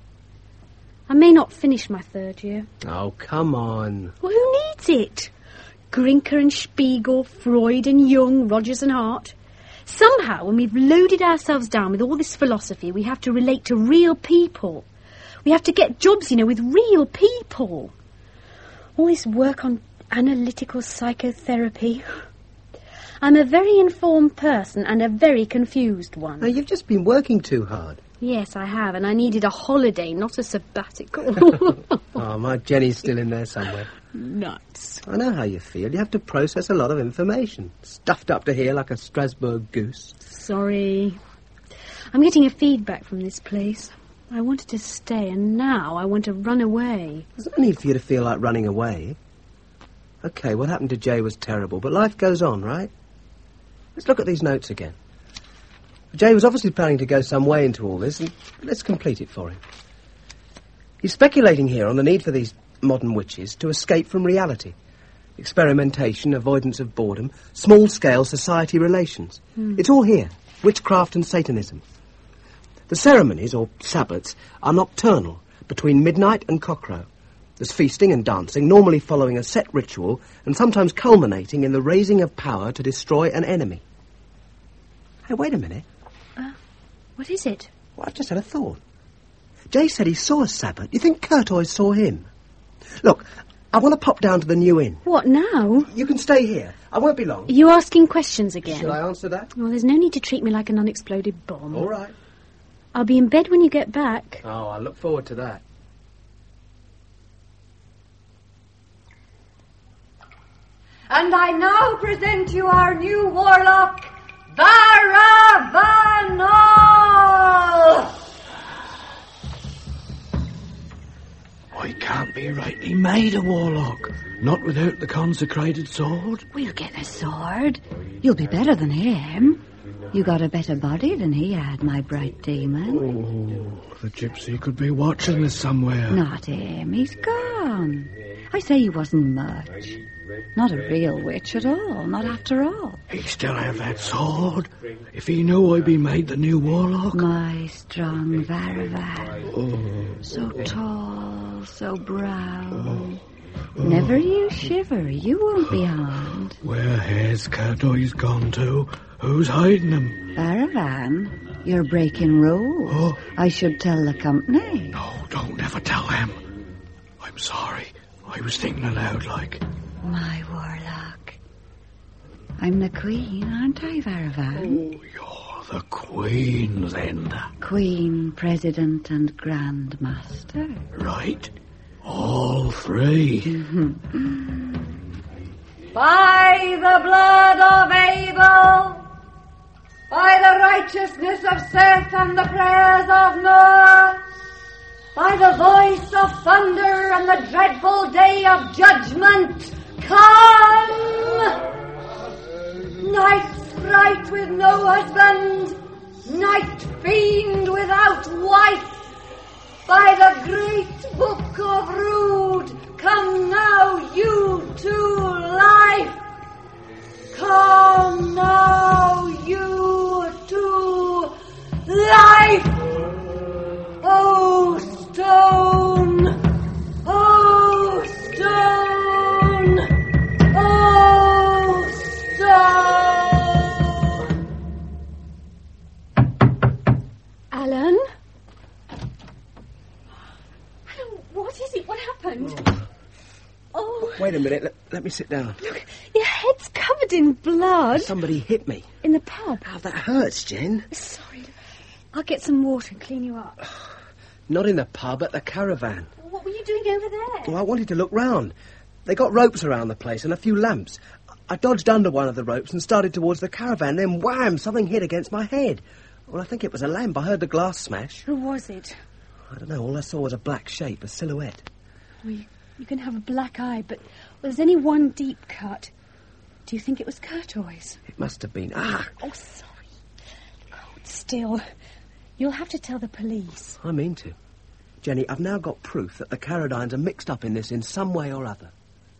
I may not finish my third year. Oh, come on. Well, who needs it? Grinker and Spiegel, Freud and Jung, Rogers and Hart. Somehow, when we've loaded ourselves down with all this philosophy, we have to relate to real people. We have to get jobs, you know, with real people. All this work on analytical psychotherapy. I'm a very informed person and a very confused one. Now, you've just been working too hard. Yes, I have, and I needed a holiday, not a sabbatical. Oh, my Jenny's still in there somewhere. Nuts. I know how you feel. You have to process a lot of information. Stuffed up to here like a Strasbourg goose. Sorry. I'm getting a feedback from this place. I wanted to stay, and now I want to run away. There's no need for you to feel like running away. OK, what happened to Jay was terrible, but life goes on, right? Let's look at these notes again. Jay was obviously planning to go some way into all this, and let's complete it for him. He's speculating here on the need for these modern witches to escape from reality. Experimentation, avoidance of boredom, small-scale society relations. Hmm. It's all here. Witchcraft and Satanism. The ceremonies, or sabbats, are nocturnal, between midnight and cockcrow. There's feasting and dancing, normally following a set ritual, and sometimes culminating in the raising of power to destroy an enemy. Hey, wait a minute. Uh, what is it? Well, I've just had a thought. Jay said he saw a sabbat. You think Courtois saw him? Look, I want to pop down to the New Inn. What, now? You can stay here. I won't be long. Are you asking questions again? Shall I answer that? Well, there's no need to treat me like an unexploded bomb. All right. I'll be in bed when you get back. Oh, I look forward to that. And I now present you our new warlock, Barabanal! I can't be rightly made a warlock, not without the consecrated sword. We'll get a sword. You'll be better than him. You got a better body than he had, my bright demon. Oh, the gypsy could be watching us somewhere. Not him, he's gone. I say he wasn't much. Not a real witch at all, not after all. He still have that sword, if he knew I'd be made the new warlock. My strong Varavan. Oh. So tall, so brown. Oh. Never you shiver, you won't be harmed. Where has Curtois gone to? Who's hiding him? Varavan, you're breaking rules. Oh. I should tell the company. No, don't ever tell them. I'm sorry. I was thinking aloud like... My warlock. I'm the queen, aren't I, Varavan? Oh, you're the queen, then. Queen, president, and grand master. Right. All three. By the blood of Abel, by the righteousness of Seth and the prayers of Noah, by the voice of thunder and the dreadful day of judgment, come! Night sprite with no husband, night fiend without wife, by the great book of Rood, come now you to life. Come now you to life. Oh, stone! Oh, stone! Oh, stone! Alan? What is it? What happened? Oh. Wait a minute. Let, let me sit down. Look, your head's covered in blood. Somebody hit me. In the pub. Oh, that hurts, Jen. Sorry. I'll get some water and clean you up. Not in the pub, at the caravan. What were you doing over there? Well, I wanted to look round. They got ropes around the place and a few lamps. I dodged under one of the ropes and started towards the caravan. Then, wham, something hit against my head. Well, I think it was a lamp. I heard the glass smash. Who was it? I don't know. All I saw was a black shape, a silhouette. Well, you, you can have a black eye, but well, there's only one deep cut. Do you think it was Curtois? It must have been. Ah! Oh, sorry. Hold still. You'll have to tell the police. I mean to. Jenny, I've now got proof that the Caradines are mixed up in this in some way or other.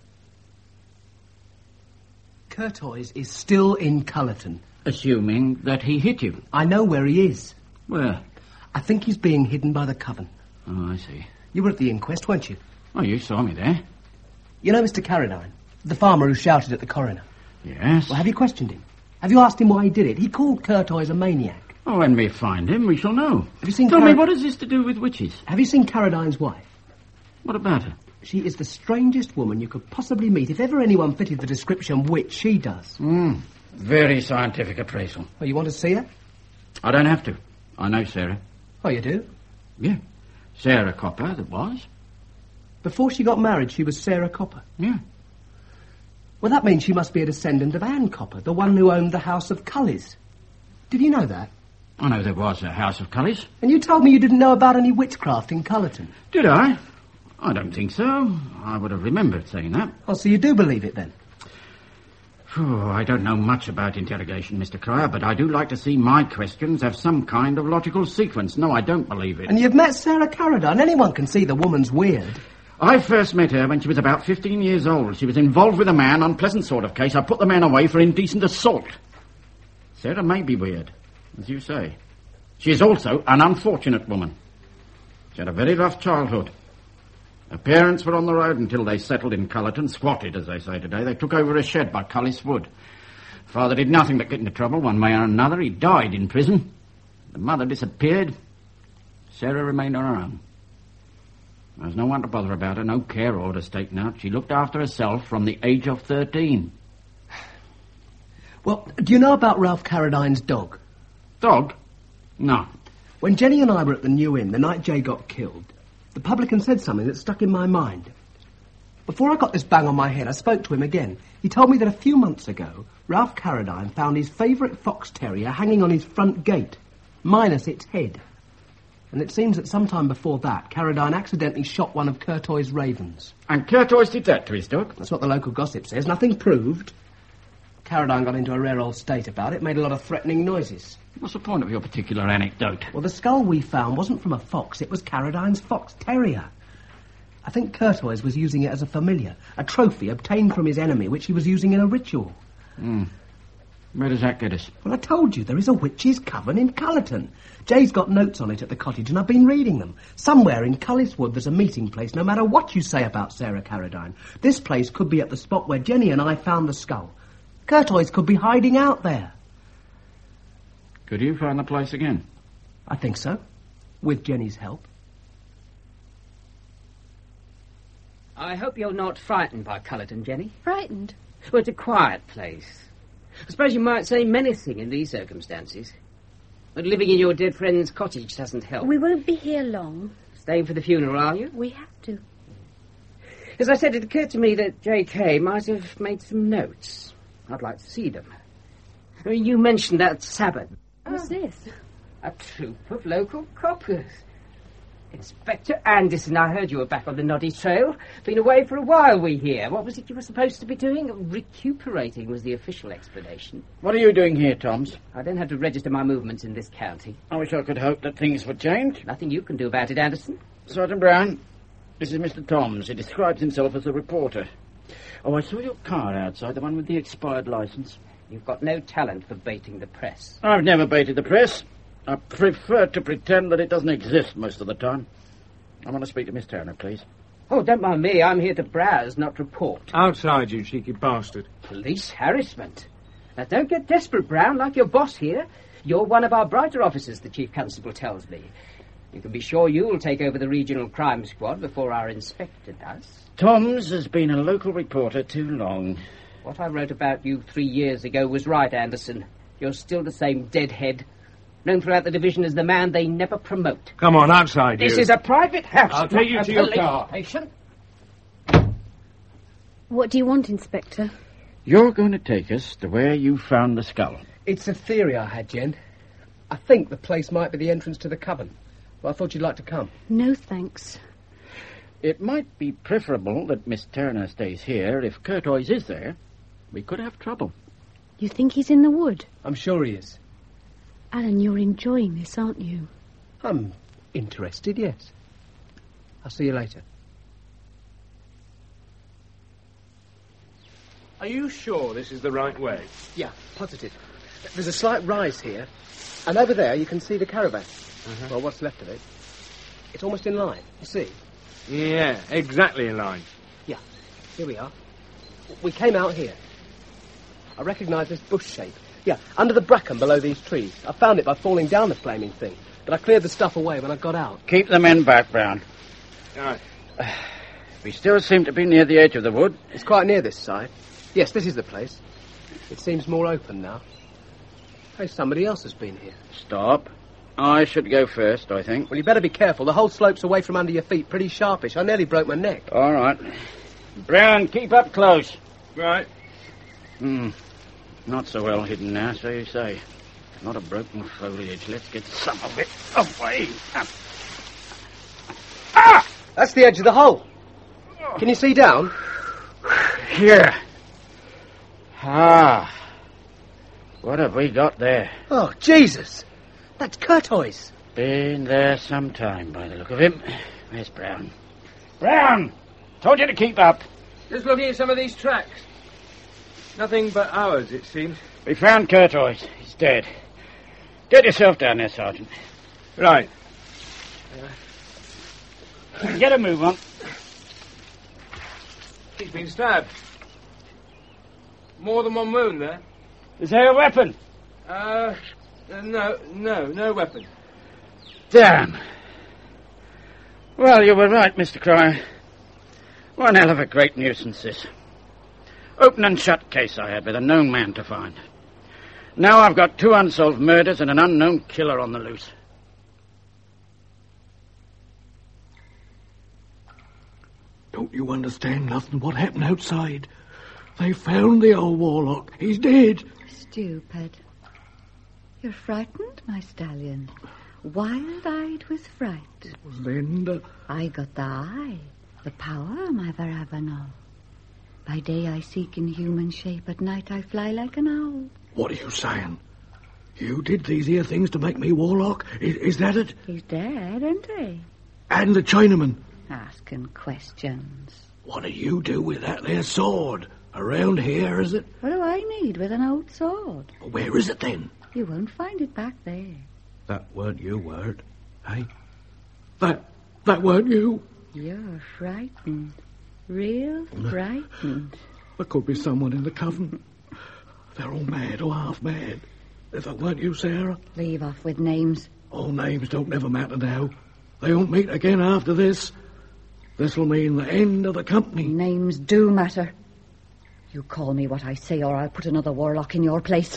Curtois is still in Cullerton. Assuming that he hit you. I know where he is. Where? I think he's being hidden by the coven. Oh, I see. You were at the inquest, weren't you? Oh, you saw me there. You know Mister Caradine, the farmer who shouted at the coroner? Yes. Well, have you questioned him? Have you asked him why he did it? He called Curtois a maniac. Oh, when we find him, we shall know. Have you seen Tell Car- me, what has this to do with witches? Have you seen Caradine's wife? What about her? She is the strangest woman you could possibly meet. If ever anyone fitted the description witch, she does. Mm. Very scientific appraisal. Oh, you want to see her? I don't have to. I know Sarah. Oh, you do? Yeah. Sarah Copper, that was. Before she got married, she was Sarah Copper? Yeah. Well, that means she must be a descendant of Anne Copper, the one who owned the House of Cullies. Did you know that? I know there was a House of Cullies. And you told me you didn't know about any witchcraft in Cullerton. Did I? I don't think so. I would have remembered saying that. Oh, so you do believe it, then? Oh, I don't know much about interrogation, Mister Cryer, but I do like to see my questions have some kind of logical sequence. No, I don't believe it. And you've met Sarah Caradine. Anyone can see the woman's weird. I first met her when she was about fifteen years old. She was involved with a man, unpleasant sort of case. I put the man away for indecent assault. Sarah may be weird, as you say. She is also an unfortunate woman. She had a very rough childhood. Her parents were on the road until they settled in Cullerton, squatted, as they say today. They took over a shed by Cullis Wood. Father did nothing but get into trouble one way or another. He died in prison. The mother disappeared. Sarah remained on her own. There was no one to bother about her, no care orders taken out. She looked after herself from the age of thirteen. Well, do you know about Ralph Caradine's dog? Dog? No. When Jenny and I were at the New Inn, the night Jay got killed, the publican said something that stuck in my mind. Before I got this bang on my head, I spoke to him again. He told me that a few months ago, Ralph Carradine found his favourite fox terrier hanging on his front gate, minus its head. And it seems that sometime before that, Carradine accidentally shot one of Curtoy's ravens. And Curtoys did that to his dog? That's what the local gossip says. Nothing proved. Carradine got into a rare old state about it, made a lot of threatening noises. What's the point of your particular anecdote? Well, the skull we found wasn't from a fox, it was Carradine's fox terrier. I think Curtoys was using it as a familiar, a trophy obtained from his enemy, which he was using in a ritual. Hmm. Where does that get us? Well, I told you, there is a witch's coven in Cullerton. Jay's got notes on it at the cottage, and I've been reading them. Somewhere in Cullis Wood there's a meeting place, no matter what you say about Sarah Carradine. This place could be at the spot where Jenny and I found the skull. Curtoys could be hiding out there. Could you find the place again? I think so, with Jenny's help. I hope you're not frightened by Cullerton, Jenny. Frightened? Well, it's a quiet place. I suppose you might say menacing in these circumstances. But living in your dead friend's cottage doesn't help. We won't be here long. Staying for the funeral, are you? We have to. As I said, it occurred to me that J K might have made some notes. I'd like to see them. I mean, you mentioned that Sabbath. What's this? A troop of local coppers. Inspector Anderson, I heard you were back on the Noddy Trail. Been away for a while, we hear. What was it you were supposed to be doing? Recuperating was the official explanation. What are you doing here, Toms? I don't have to register my movements in this county. I wish I could hope that things would change. Nothing you can do about it, Anderson. Sergeant Brown, this is Mister Toms. He describes himself as a reporter. Oh, I saw your car outside, the one with the expired licence. You've got no talent for baiting the press. I've never baited the press. I prefer to pretend that it doesn't exist most of the time. I want to speak to Miss Turner, please. Oh, don't mind me. I'm here to browse, not report. Outside, you cheeky bastard. Police harassment. Now, don't get desperate, Brown, like your boss here. You're one of our brighter officers, the Chief Constable tells me. You can be sure you'll take over the regional crime squad before our inspector does. Toms has been a local reporter too long. What I wrote about you three years ago was right, Anderson. You're still the same deadhead. Known throughout the division as the man they never promote. Come on, outside, This you. is a private house. I'll take you to your car. Station. What do you want, Inspector? You're going to take us to where you found the skull. It's a theory I had, Jen. I think the place might be the entrance to the coven. Well, I thought you'd like to come. No, thanks. It might be preferable that Miss Turner stays here. If Curtoys is there, we could have trouble. You think he's in the wood? I'm sure he is. Alan, you're enjoying this, aren't you? I'm interested, yes. I'll see you later. Are you sure this is the right way? Yeah, positive. There's a slight rise here, and over there you can see the caravan. Uh-huh. Well, what's left of it. It's almost in line, you see? Yeah, exactly in line. Yeah, here we are. We came out here. I recognise this bush shape. Yeah, under the bracken below these trees. I found it by falling down the flaming thing, but I cleared the stuff away when I got out. Keep the men back, Brown. All right. Uh, we still seem to be near the edge of the wood. It's quite near this side. Yes, this is the place. It seems more open now. Hey, somebody else has been here. Stop. I should go first, I think. Well, you better be careful. The whole slope's away from under your feet, pretty sharpish. I nearly broke my neck. All right. Brown, keep up close. Right. Hmm. Not so well hidden now, so you say. Not a broken foliage. Let's get some of it away. Ah! That's the edge of the hole. Can you see down? Here. Ah. What have we got there? Oh, Jesus. That's Curtoys. Been there some time, by the look of him. Where's Brown? Brown! Told you to keep up. Just looking at some of these tracks. Nothing but ours, it seems. We found Curtoys. He's dead. Get yourself down there, Sergeant. Right. Uh, get a move on. He's been stabbed. More than one wound there. Is there a weapon? Uh, uh, no, no, no weapon. Damn. Well, you were right, Mister Cryer. One hell of a great nuisance, this. Open and shut case I had with a known man to find. Now I've got two unsolved murders and an unknown killer on the loose. Don't you understand nothing what happened outside? They found the old warlock. He's dead. Stupid. You're frightened, my stallion. Wild-eyed with fright. Linda. I got the eye, the power, my Varavano. By day I seek in human shape, at night I fly like an owl. What are you saying? You did these here things to make me warlock? Is, is that it? He's dead, ain't he? And the Chinaman? Asking questions. What do you do with that there sword? Around here, is it? What do I need with an old sword? Where is it then? You won't find it back there. That weren't you, word. Hey? That, that weren't you? You're frightened. Real frightened. There could be someone in the coven. They're all mad or half mad. If that weren't you, Sarah. Leave off with names. All names don't never matter now. They won't meet again after this. This'll mean the end of the company. Names do matter. You call me what I say, or I'll put another warlock in your place.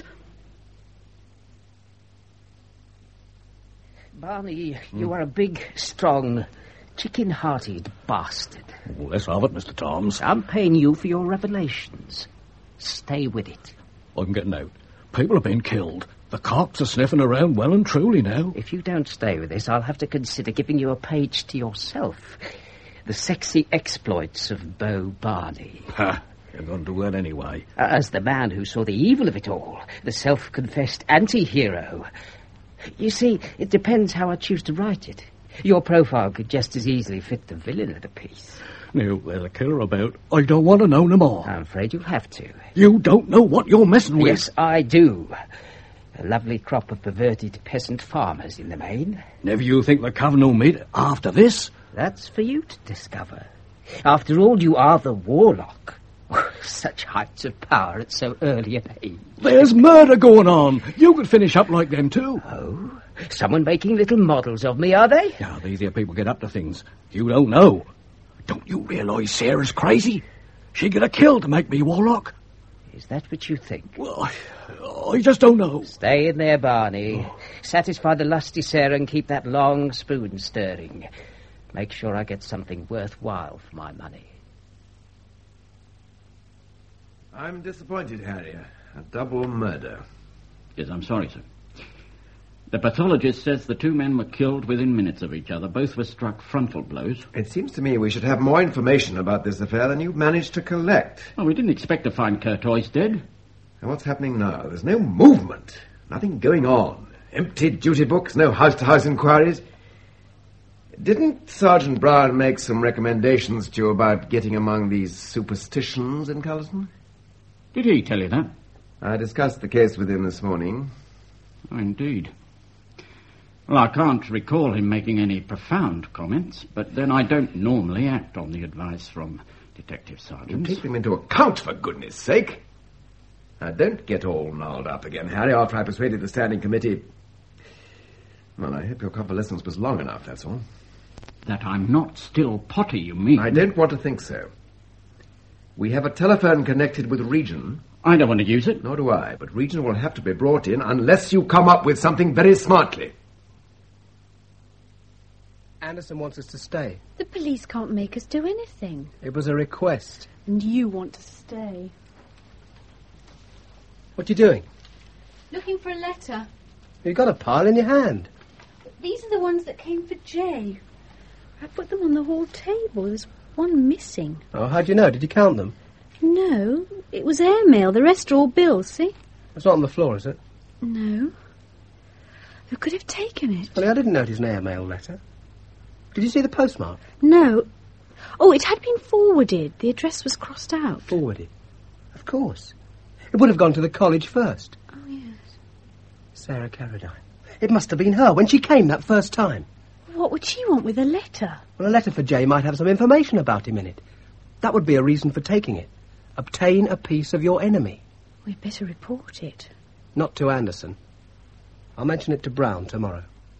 Barney, you are a big, strong, chicken-hearted bastard. Well, let's have it, Mister Toms. I'm paying you for your revelations. Stay with it. I'm getting out. People have been killed. The cops are sniffing around well and truly now. If you don't stay with this, I'll have to consider giving you a page to yourself. The sexy exploits of Beau Barney. Ha! You're going to do that anyway. As the man who saw the evil of it all, the self-confessed anti-hero. You see, it depends how I choose to write it. Your profile could just as easily fit the villain of the piece. Now, there's a killer about. I don't want to know no more. I'm afraid you'll have to. You don't know what you're messing with. Yes, I do. A lovely crop of perverted peasant farmers in the main. Never you think the coven will meet after this? That's for you to discover. After all, you are the warlock. Such heights of power at so early an age. There's murder going on. You could finish up like them too. Oh? Someone making little models of me, are they? Yeah, these here people get up to things. You don't know. Don't you realise Sarah's crazy? She'd get a kill to make me warlock. Is that what you think? Well, I, I just don't know. Stay in there, Barney. Oh. Satisfy the lusty Sarah and keep that long spoon stirring. Make sure I get something worthwhile for my money. I'm disappointed, Harry. A double murder. Yes, I'm sorry, sir. The pathologist says the two men were killed within minutes of each other. Both were struck frontal blows. It seems to me we should have more information about this affair than you've managed to collect. Well, we didn't expect to find Courtois dead. And what's happening now? There's no movement. Nothing going on. Empty duty books, no house-to-house inquiries. Didn't Sergeant Brown make some recommendations to you about getting among these superstitions in Cullerton? Did he tell you that? I discussed the case with him this morning. Oh, indeed. Well, I can't recall him making any profound comments, but then I don't normally act on the advice from detective sergeants. You take them into account, for goodness sake. Now, don't get all gnarled up again, Harry, after I persuaded the standing committee. Well, I hope your convalescence was long enough, that's all. That I'm not still potty, you mean? I don't want to think so. We have a telephone connected with Region. I don't want to use it. Nor do I, but Region will have to be brought in unless you come up with something very smartly. Anderson wants us to stay. The police can't make us do anything. It was a request. And you want to stay. What are you doing? Looking for a letter. You've got a pile in your hand. These are the ones that came for Jay. I put them on the hall table. There's one missing. Oh, how'd you know? Did you count them? No, it was airmail. The rest are all bills, see? It's not on the floor, is it? No. Who could have taken it? Well, I didn't notice an airmail letter. Did you see the postmark? No. Oh, it had been forwarded. The address was crossed out. Forwarded? Of course. It would have gone to the college first. Oh, yes. Sarah Carradine. It must have been her when she came that first time. What would she want with a letter? Well, a letter for Jay might have some information about him in it. That would be a reason for taking it. Obtain a piece of your enemy. We'd better report it. Not to Anderson. I'll mention it to Brown tomorrow.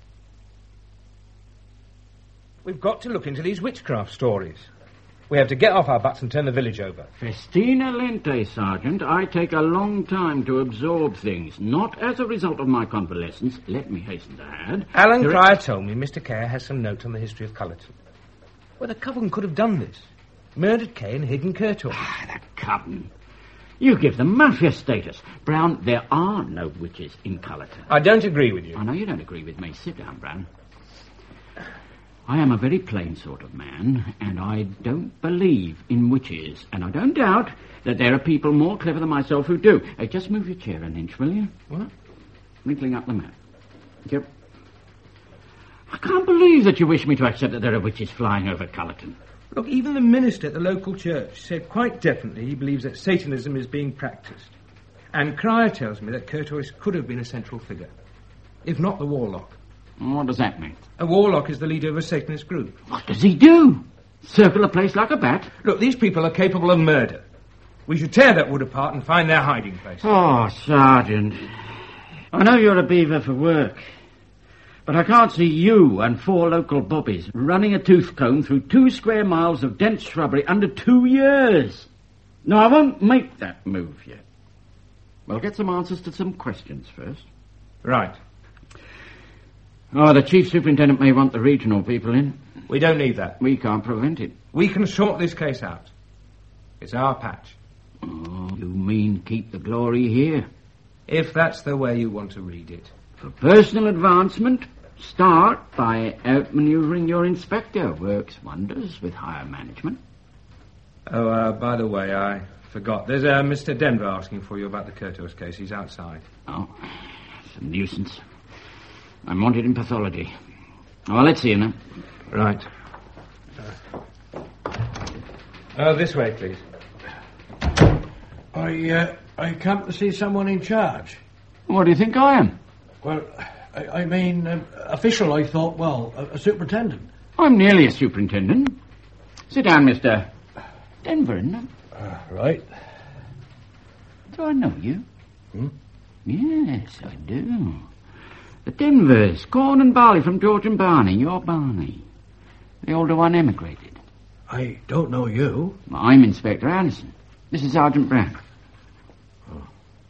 We've got to look into these witchcraft stories. We have to get off our butts and turn the village over. Festina lente, Sergeant. I take a long time to absorb things, not as a result of my convalescence, let me hasten to add. Alan Cryer told me Mister Kerr has some notes on the history of Cullerton. Well, the coven could have done this. Murdered Kay and hidden Curtois. Ah, that coven. You give them mafia status. Brown, there are no witches in Cullerton. I don't agree with you. I know you don't agree with me. Sit down, Brown. I am a very plain sort of man, and I don't believe in witches, and I don't doubt that there are people more clever than myself who do. Hey, just move your chair an inch, will you? What? Wrinkling up the map. Yep. I can't believe that you wish me to accept that there are witches flying over Cullerton. Look, even the minister at the local church said quite definitely he believes that Satanism is being practiced. And Cryer tells me that Curtois could have been a central figure, if not the warlock. What does that mean? A warlock is the leader of a Satanist group. What does he do? Circle the place like a bat? Look, these people are capable of murder. We should tear that wood apart and find their hiding place. Oh, Sergeant. I know you're a beaver for work, but I can't see you and four local bobbies running a tooth comb through two square miles of dense shrubbery under two years. No, I won't make that move yet. We'll get some answers to some questions first. Right. Oh, the chief superintendent may want the regional people in. We don't need that. We can't prevent it. We can sort this case out. It's our patch. Oh, you mean keep the glory here? If that's the way you want to read it. For personal advancement, start by outmanoeuvring your inspector. Works wonders with higher management. Oh, uh, by the way, I forgot. There's uh, Mister Denver asking for you about the Curtois case. He's outside. Oh, it's a nuisance. I'm wanted in pathology. Oh, let's see him now. Right. Oh, this way, please. I, uh, I come to see someone in charge. What do you think I am? Well, I, I mean, um, official, I thought, well, a, a superintendent. I'm nearly a superintendent. Sit down, Mister Denver, isn't it? Uh, right. Do I know you? Hmm? Yes, I do. The Denvers, corn and barley from George and Barney. You're Barney. The older one emigrated. I don't know you. I'm Inspector Anderson. This is Sergeant Brown. Oh.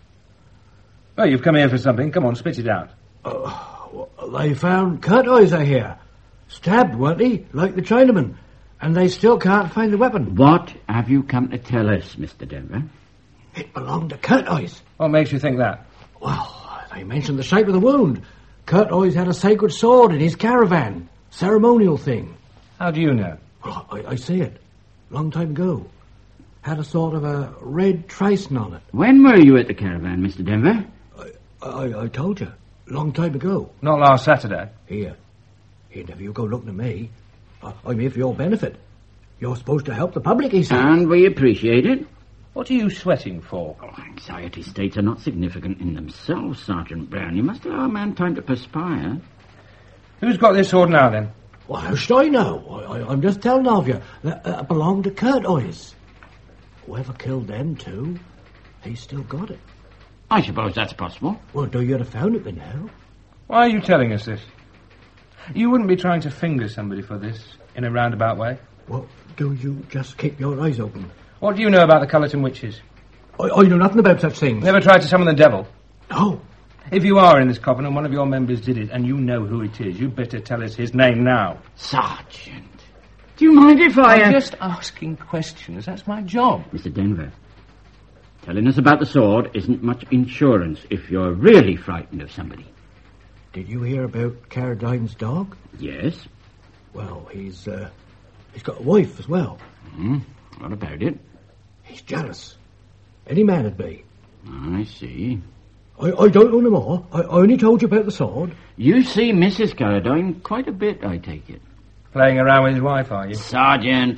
Well, you've come here for something. Come on, spit it out. Uh, well, they found Curtois, I hear. Stabbed, weren't he? Like the Chinaman. And they still can't find the weapon. What have you come to tell us, Mister Denver? It belonged to Curtois. What makes you think that? Well, they mentioned the shape of the wound. Curtois had a sacred sword in his caravan. Ceremonial thing. How do you know? Well, I, I see it. Long time ago. Had a sort of a red tracing on it. When were you at the caravan, Mister Denver? I, I, I told you. Long time ago. Not last Saturday. Here. Here, never you go looking at me. I, I'm here for your benefit. You're supposed to help the public, he said. And we appreciate it. What are you sweating for? Oh, anxiety states are not significant in themselves, Sergeant Brown. You must allow a man time to perspire. Who's got this sword now, then? Well, how should I know? I, I, I'm just telling of you that uh, it belonged to Curtois. Whoever killed them two, he's still got it. I suppose that's possible. Well, do you have found it by now? Why are you telling us this? You wouldn't be trying to finger somebody for this in a roundabout way. Well, do you just keep your eyes open? What do you know about the Cullerton witches? I, I know nothing about such things. Never tried to summon the devil? No. If you are in this coven and one of your members did it and you know who it is, you'd better tell us his name now. Sergeant. Do you mind if I... I'm uh... just asking questions. That's my job. Mister Denver, telling us about the sword isn't much insurance if you're really frightened of somebody. Did you hear about Caradine's dog? Yes. Well, he's, uh, he's got a wife as well. Hmm. What about it? He's jealous. Any man would be. I see. I, I don't know no more. I, I only told you about the sword. You see Missus Caradine quite a bit, I take it. Playing around with his wife, are you? Sergeant.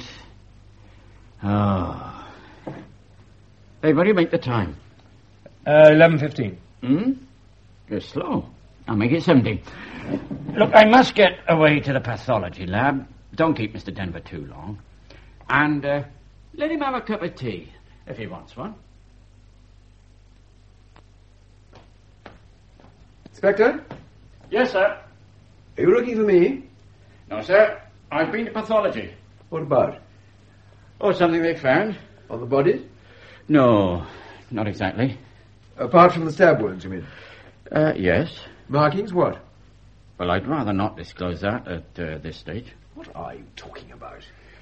Oh. Hey, what do you make the time? Uh, eleven fifteen. Hmm? You're slow. I'll make it seventeen. Look, I must get away to the pathology lab. Don't keep Mister Denver too long. And, uh, let him have a cup of tea, if he wants one. Inspector? Yes, sir. Are you looking for me? No, sir. I've been to pathology. What about? Oh, something they found. On the bodies? No, not exactly. Apart from the stab wounds, you mean? Uh, yes. Markings, what? Well, I'd rather not disclose that at uh, this stage. What are you talking about?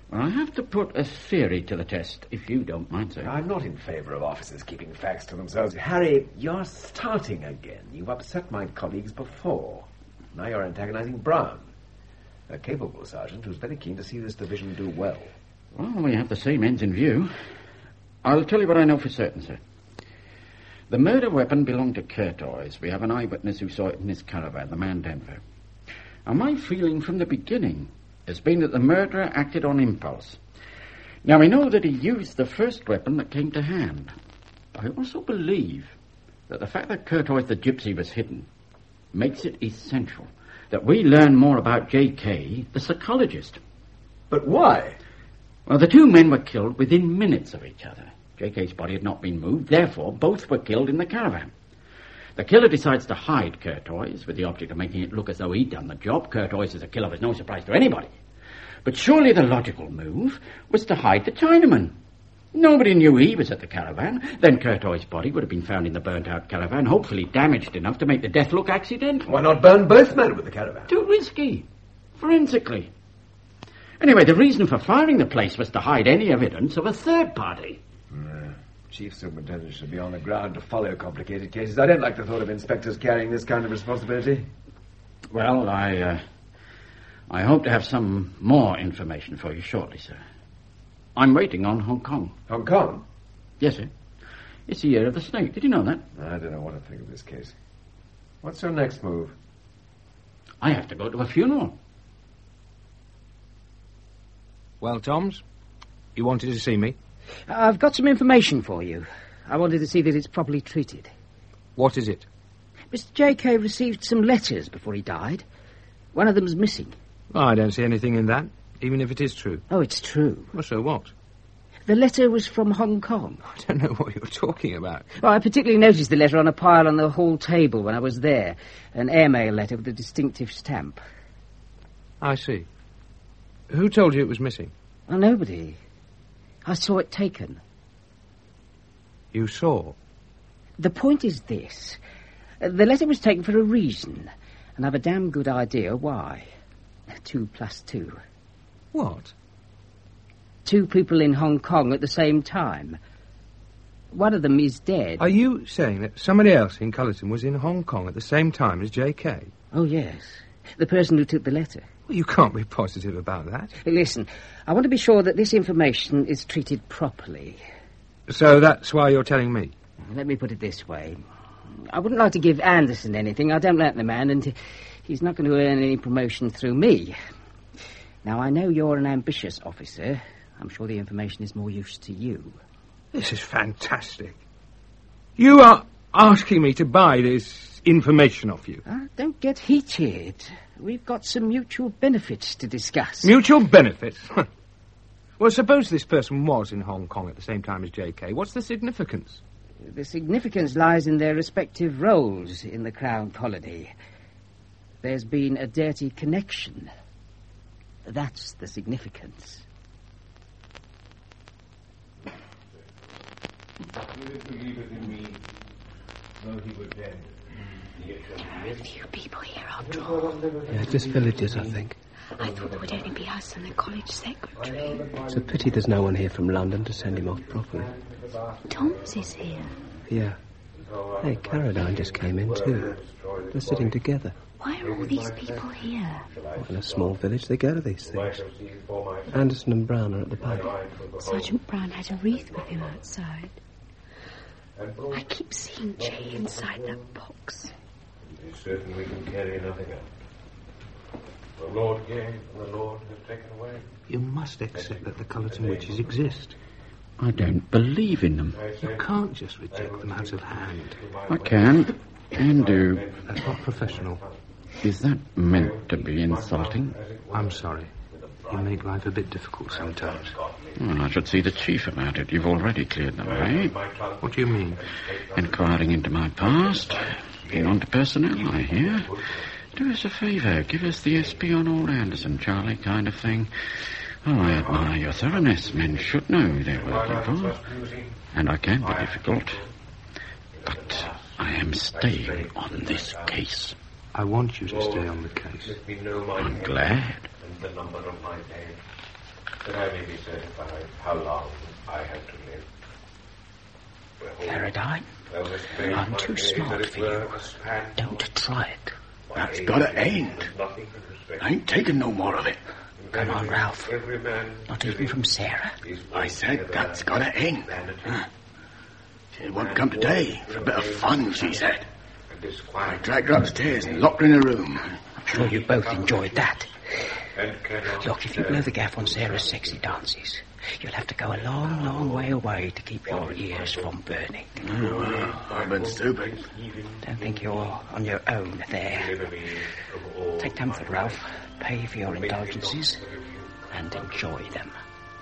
Well, I have to put a theory to the test, if you don't mind, sir. I'm not in favour of officers keeping facts to themselves. Harry, you're starting again. You've upset my colleagues before. Now you're antagonising Brown, a capable sergeant who's very keen to see this division do well. Well, we have the same ends in view. I'll tell you what I know for certain, sir. The murder weapon belonged to Curtois. We have an eyewitness who saw it in his caravan, the man Denver. And my feeling from the beginning has been that the murderer acted on impulse. Now, we know that he used the first weapon that came to hand. I also believe that the fact that Curtois the gypsy was hidden makes it essential that we learn more about J K, the psychologist. But why? Well, the two men were killed within minutes of each other. J K's body had not been moved, therefore both were killed in the caravan. The killer decides to hide Curtois with the object of making it look as though he'd done the job. Curtois as a killer was no surprise to anybody. But surely the logical move was to hide the Chinaman. Nobody knew he was at the caravan. Then Curtois' body would have been found in the burnt-out caravan, hopefully damaged enough to make the death look accidental. Why not burn both men with the caravan? Too risky. Forensically. Anyway, the reason for firing the place was to hide any evidence of a third party. Uh, Chief Superintendent should be on the ground to follow complicated cases. I don't like the thought of inspectors carrying this kind of responsibility. Well, I, uh, I hope to have some more information for you shortly, sir. I'm waiting on Hong Kong. Hong Kong? Yes, sir. It's the year of the snake. Did you know that? I don't know what to think of this case. What's your next move? I have to go to a funeral. Well, Toms, you wanted to see me? I've got some information for you. I wanted to see that it's properly treated. What is it? Mister J K received some letters before he died. One of them's missing. Oh, I don't see anything in that, even if it is true. Oh, it's true. Well, so what? The letter was from Hong Kong. I don't know what you're talking about. Well, I particularly noticed the letter on a pile on the hall table when I was there. An airmail letter with a distinctive stamp. I see. Who told you it was missing? Well, nobody. I saw it taken. You saw? The point is this. The letter was taken for a reason, and I've a damn good idea why. Two plus two. What? Two people in Hong Kong at the same time. One of them is dead. Are you saying that somebody else in Cullerton was in Hong Kong at the same time as J K? Oh, yes. The person who took the letter. Well, you can't be positive about that. Listen, I want to be sure that this information is treated properly. So that's why you're telling me? Let me put it this way. I wouldn't like to give Anderson anything. I don't like the man, and he's not going to earn any promotion through me. Now, I know you're an ambitious officer. I'm sure the information is more use to you. This is fantastic. You are asking me to buy this information off you. Uh, don't get heated. We've got some mutual benefits to discuss. Mutual benefits? Well, suppose this person was in Hong Kong at the same time as J K. What's the significance? The significance lies in their respective roles in the Crown colony. There's been a dirty connection. That's the significance. There are a few people here after all. Yeah, just villagers, I think. I thought there would only be us and the college secretary. It's a pity there's no one here from London to send him off properly. Tom's is here. Yeah. Hey, Caradine just came in too. They're sitting together. Why are all these people here? Well, in a small village, they go to these things. Anderson and Brown are at the pub. Sergeant Brown had a wreath with him outside. I keep seeing Jay inside that box. It is certain we can carry nothing out. The Lord gave, and the Lord has taken away. You must accept that the Cullerton witches exist. I don't believe in them. You can't just reject them out of hand. I can, and do. That's not professional. Is that meant to be insulting? I'm sorry. You make life a bit difficult sometimes. Well, I should see the chief about it. You've already cleared the way. What do you mean? Inquiring into my past. Being on to personnel, I hear. Do us a favour. Give us the S P on old Anderson, Charlie, kind of thing. Oh, I admire your thoroughness. Men should know they're working for. And I can be difficult. But I am staying on this case. I want you to stay on the case. I'm glad. The number of my days. that I may be certified how long I have to live. Caradine, I'm too smart for you. Don't try it. That's gotta end. I ain't taking no more of it. Come on, Ralph. Not even from Sarah. I said that's gotta end. Huh. She won't come today for a bit of fun, she said. I dragged her upstairs and locked her in a room. I'm sure you both enjoyed that. Look, if you blow the gaff on Sarah's sexy dances, you'll have to go a long, long way away to keep your ears from burning. Oh, well, I've been stupid. Don't think you're on your own there. Take comfort, Ralph. Pay for your indulgences and enjoy them.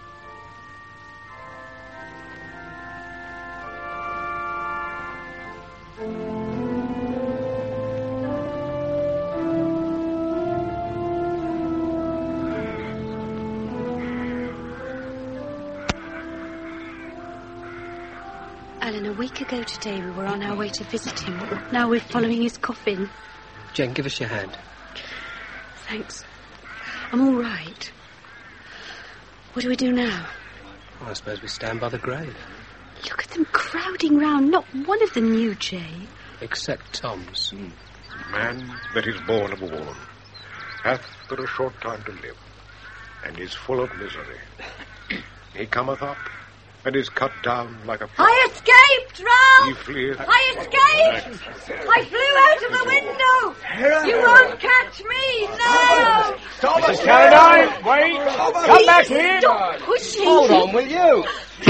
Alan, a week ago today we were on our way to visit him. Now we're following his coffin. Jen, give us your hand. Thanks. I'm all right. What do we do now? Well, I suppose we stand by the grave. Look at them crowding round. Not one of them knew Jay. Except Tom's. Mm. Man that is born of a woman hath but a short time to live, and is full of misery. He cometh up, and is cut down like a... I escaped, Ralph! He fleeth... I escaped! I flew out of the window! Sarah! You won't catch me, no! Stop us, Miss Caroline! Wait! Come back here! Stop pushing! Hold on, will you?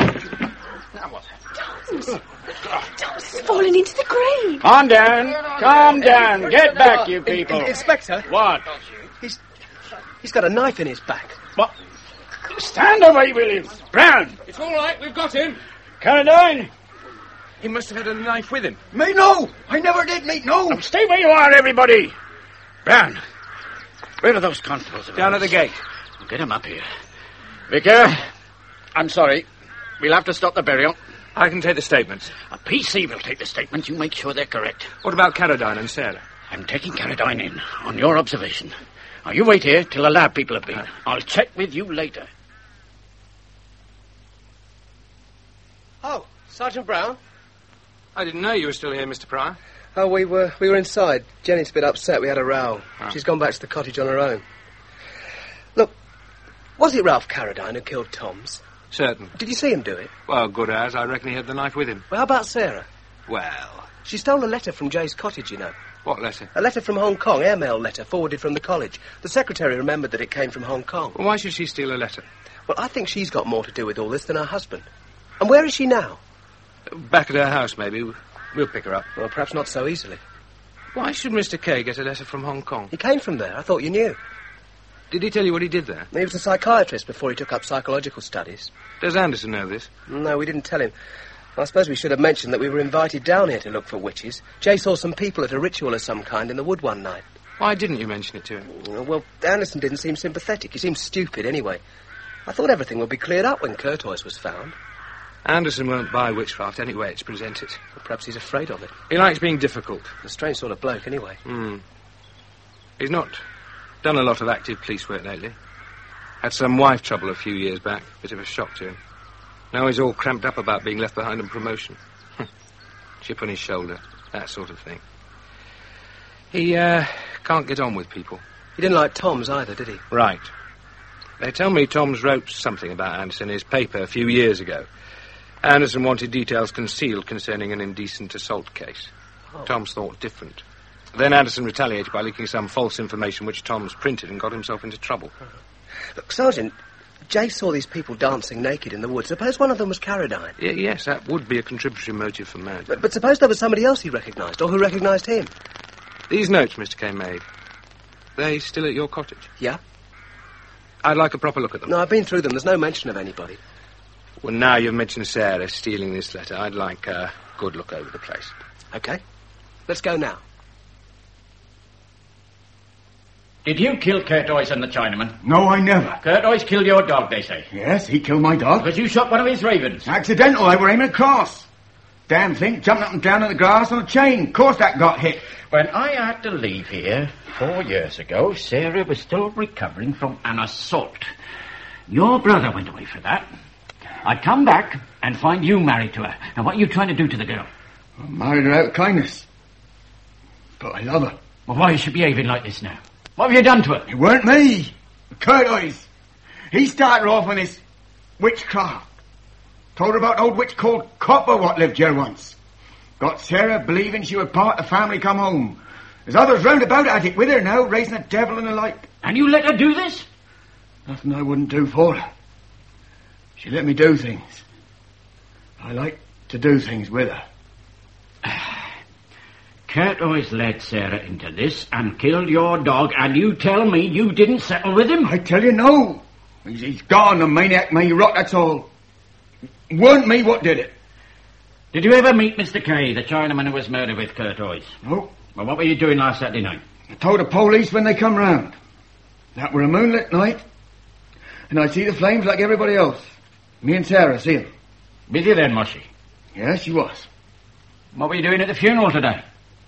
Tom's... Tom's fallen into the grave! Calm down! Calm down! Get back, you people! In- Inspector? What? He's... He's got a knife in his back. What? Stand away, Williams! Brown! It's all right, we've got him. Caroline! He must have had a knife with him. Me no! I never did, mate, no! Now stay where you are, everybody! Brown, where are those constables? Down at the gate. Get them up here. Vicar, I'm sorry. We'll have to stop the burial. I can take the statements. A P C will take the statements. You make sure they're correct. What about Caradine and Sarah? I'm taking Caradine in, on your observation. Now, you wait here till the lab people have been. I'll check with you later. Oh, Sergeant Brown? I didn't know you were still here, Mister Pryor. Oh, we were we were inside. Jenny's a bit upset. We had a row. Oh. She's gone back to the cottage on her own. Look, was it Ralph Caradine who killed Tom's? Certain. Did you see him do it? Well, good as. I reckon he had the knife with him. Well, how about Sarah? Well... She stole a letter from Jay's cottage, you know. What letter? A letter from Hong Kong, airmail letter, forwarded from the college. The secretary remembered that it came from Hong Kong. Well, why should she steal a letter? Well, I think she's got more to do with all this than her husband. And where is she now? Back at her house, maybe. We'll pick her up. Well, perhaps not so easily. Why should Mister Kay get a letter from Hong Kong? He came from there. I thought you knew. Did he tell you what he did there? He was a psychiatrist before he took up psychological studies. Does Anderson know this? No, we didn't tell him. I suppose we should have mentioned that we were invited down here to look for witches. Jay saw some people at a ritual of some kind in the wood one night. Why didn't you mention it to him? Well, Anderson didn't seem sympathetic. He seemed stupid anyway. I thought everything would be cleared up when Curtois was found. Anderson won't buy witchcraft any way it's presented. Well, perhaps he's afraid of it. He likes being difficult. A strange sort of bloke, anyway. Hmm. He's not done a lot of active police work lately. Had some wife trouble a few years back. Bit of a shock to him. Now he's all cramped up about being left behind on promotion. Chip on his shoulder. That sort of thing. He, uh, can't get on with people. He didn't like Tom's either, did he? Right. They tell me Tom's wrote something about Anderson in his paper a few years ago. Anderson wanted details concealed concerning an indecent assault case. Oh. Tom's thought different. Then Anderson retaliated by leaking some false information which Tom's printed and got himself into trouble. Look, Sergeant, Jay saw these people dancing naked in the woods. Suppose one of them was Caradine. Y- yes, that would be a contributory motive for murder. But, but suppose there was somebody else he recognised, or who recognised him. These notes Mister Kay made, they still at your cottage? Yeah. I'd like a proper look at them. No, I've been through them. There's no mention of anybody. Well, now you've mentioned Sarah stealing this letter, I'd like a good look over the place. OK. Let's go now. Did you kill Curtois and the Chinaman? No, I never. Curtois killed your dog, they say. Yes, he killed my dog. Because you shot one of his ravens. Accidental, I were aiming across. Damn thing jumped up and down in the grass on a chain. Of course that got hit. When I had to leave here four years ago, Sarah was still recovering from an assault. Your brother went away for that. I'd come back and find you married to her. Now, what are you trying to do to the girl? I married her out of kindness. But I love her. Well, why is she behaving like this now? What have you done to her? It weren't me. Curtis. He started off on his witchcraft. Told her about an old witch called Copper what lived here once. Got Sarah believing she would part the family come home. There's others round about at it with her now, raising the devil and the like. And you let her do this? Nothing I wouldn't do for her. She let me do things. I like to do things with her. Kurt always led Sarah into this and killed your dog, and you tell me you didn't settle with him? I tell you no. He's, he's gone, the maniac may rot, that's all. It weren't me what did it. Did you ever meet Mister Kay, the Chinaman who was murdered with Kurt Oyes? No. Well, what were you doing last Saturday night? I told the police when they come round. That were a moonlit night, and I see the flames like everybody else. Me and Sarah see them. Busy then, was she? Yes, she was. What were you doing at the funeral today?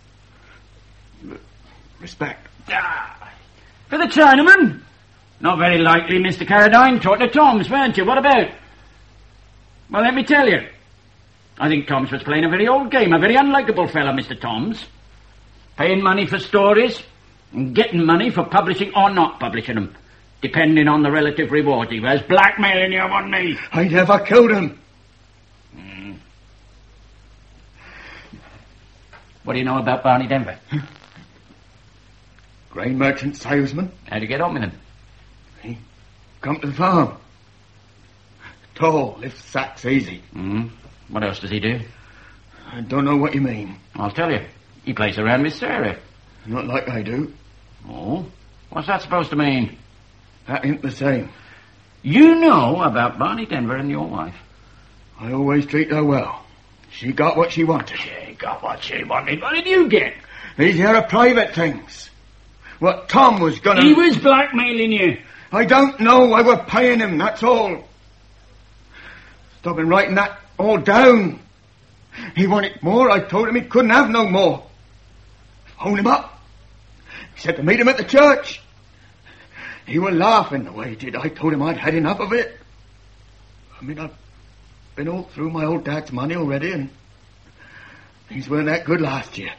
Respect. Ah, for the Chinaman? Not very likely, Mister Carradine. Talked to Tom's, weren't you? What about? Well, let me tell you. I think Tom's was playing a very old game, a very unlikable fella, Mister Tom's. Paying money for stories and getting money for publishing or not publishing them, depending on the relative reward he was. Blackmailing you on me. I never killed him. Mm. What do you know about Barney Denver? Grain merchant salesman. How'd you get on with him? He come to the farm. Tall, lifts sacks easy. Mm. What else does he do? I don't know what you mean. I'll tell you. He plays around with Sarah. Not like I do. Oh? What's that supposed to mean? That ain't the same. You know about Barney Denver and your wife. I always treat her well. She got what she wanted. She got what she wanted. What did you get? These here are private things. What Tom was gonna... He was blackmailing you. I don't know. I were paying him, that's all. Stopping writing that all down. He wanted more. I told him he couldn't have no more. Phoned him up. He said to meet him at the church. He were laughing the way he did. I told him I'd had enough of it. I mean, I've been all through my old dad's money already, and things weren't that good last year.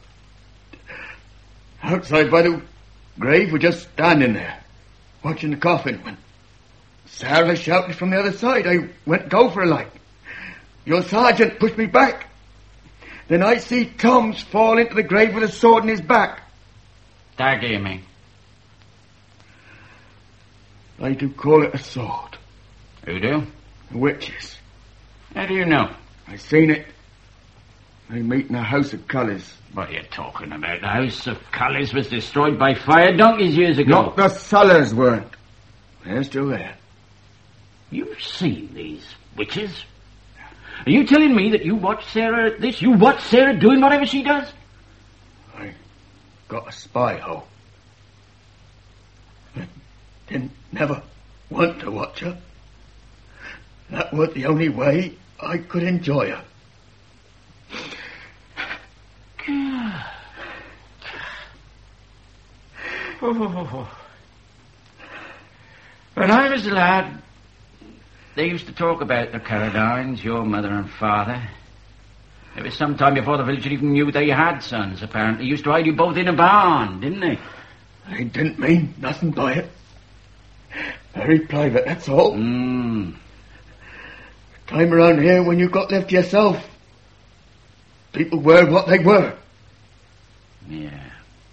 Outside by the grave, we're just standing there, watching the coffin, when Sarah shouted from the other side. I went go for her like. Your sergeant pushed me back. Then I see Tom's fall into the grave with a sword in his back. Dagger, you mean? I do call it a sword. Who do? The witches. How do you know? I seen it. They meet in the House of Colours. What are you talking about? The House of Colours was destroyed by fire donkeys years ago. Not the cellars weren't. They're still there. You've seen these witches? Are you telling me that you watch Sarah at this? You watch Sarah doing whatever she does? I got a spy hole. Didn't never want to watch her. That was the only way I could enjoy her. Oh. When I was a lad, they used to talk about the Carradines, your mother and father. It was some time before the village even knew they had sons, apparently. They used to hide you both in a barn, didn't they? They didn't mean nothing by it. Very private, that's all. Mm. Time around here when you got left to yourself, people were what they were. Yeah.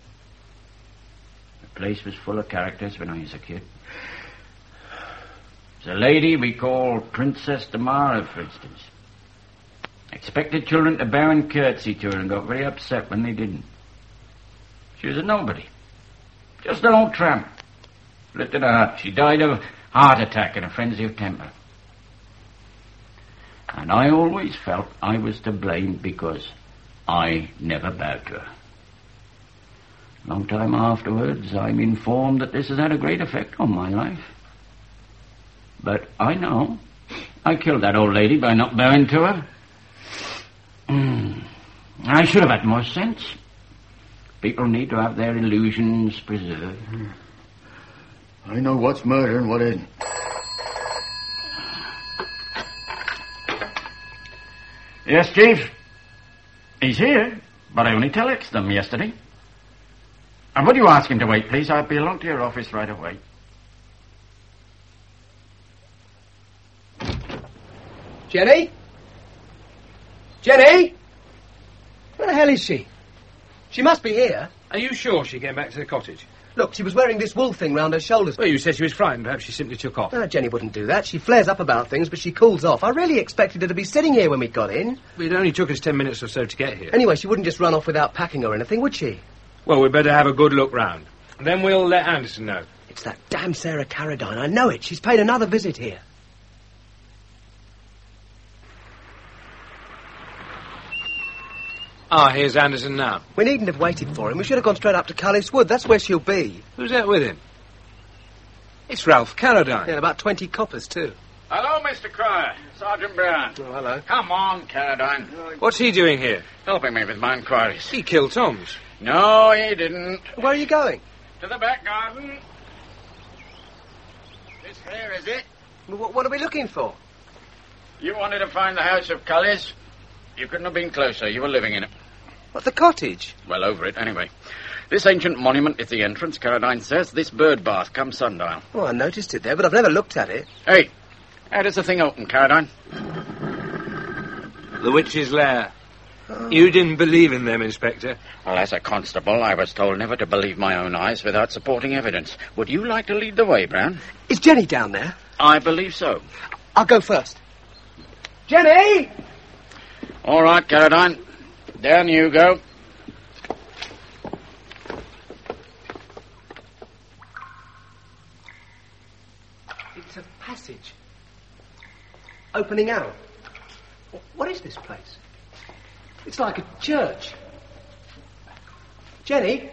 The place was full of characters when I was a kid. There's a lady we call Princess Damara, for instance. Expected children to bow and curtsy to her and got very upset when they didn't. She was a nobody. Just an old tramp. Lived in a hut. She died of a heart attack in a frenzy of temper. And I always felt I was to blame because I never bowed to her. Long time afterwards, I'm informed that this has had a great effect on my life. But I know I killed that old lady by not bowing to her. Mm. I should have had more sense. People need to have their illusions preserved. I know what's murder and what isn't. Yes, Chief. He's here, but I only telexed them yesterday. And would you ask him to wait, please? I'll be along to your office right away. Jenny? Jenny? Where the hell is she? She must be here. Are you sure she came back to the cottage? Look, she was wearing this wool thing round her shoulders. Well, you said she was frightened. Perhaps she simply took off. No, Jenny wouldn't do that. She flares up about things, but she cools off. I really expected her to be sitting here when we got in. It only took us ten minutes or so to get here. Anyway, she wouldn't just run off without packing or anything, would she? Well, we'd better have a good look round. And then we'll let Anderson know. It's that damn Sarah Carradine. I know it. She's paid another visit here. Ah, here's Anderson now. We needn't have waited for him. We should have gone straight up to Cullis Wood. That's where she'll be. Who's that with him? It's Ralph Carradine. Yeah, about twenty coppers, too. Hello, Mister Cryer. Sergeant Brown. Oh, hello. Come on, Carradine. What's he doing here? Helping me with my inquiries. He killed Toms. No, he didn't. Where are you going? To the back garden. This here is it. What, what are we looking for? You wanted to find the house of Cullis. You couldn't have been closer. You were living in it. What, the cottage? Well, over it, anyway. This ancient monument is the entrance, Carradine says. This bird bath come sundial. Oh, I noticed it there, but I've never looked at it. Hey, how does the thing open, Carradine? The witch's lair. Oh. You didn't believe in them, Inspector. Well, as a constable, I was told never to believe my own eyes without supporting evidence. Would you like to lead the way, Brown? Is Jenny down there? I believe so. I'll go first. Jenny! All right, Carradine. Down you go. It's a passage. Opening out. What is this place? It's like a church. Jenny?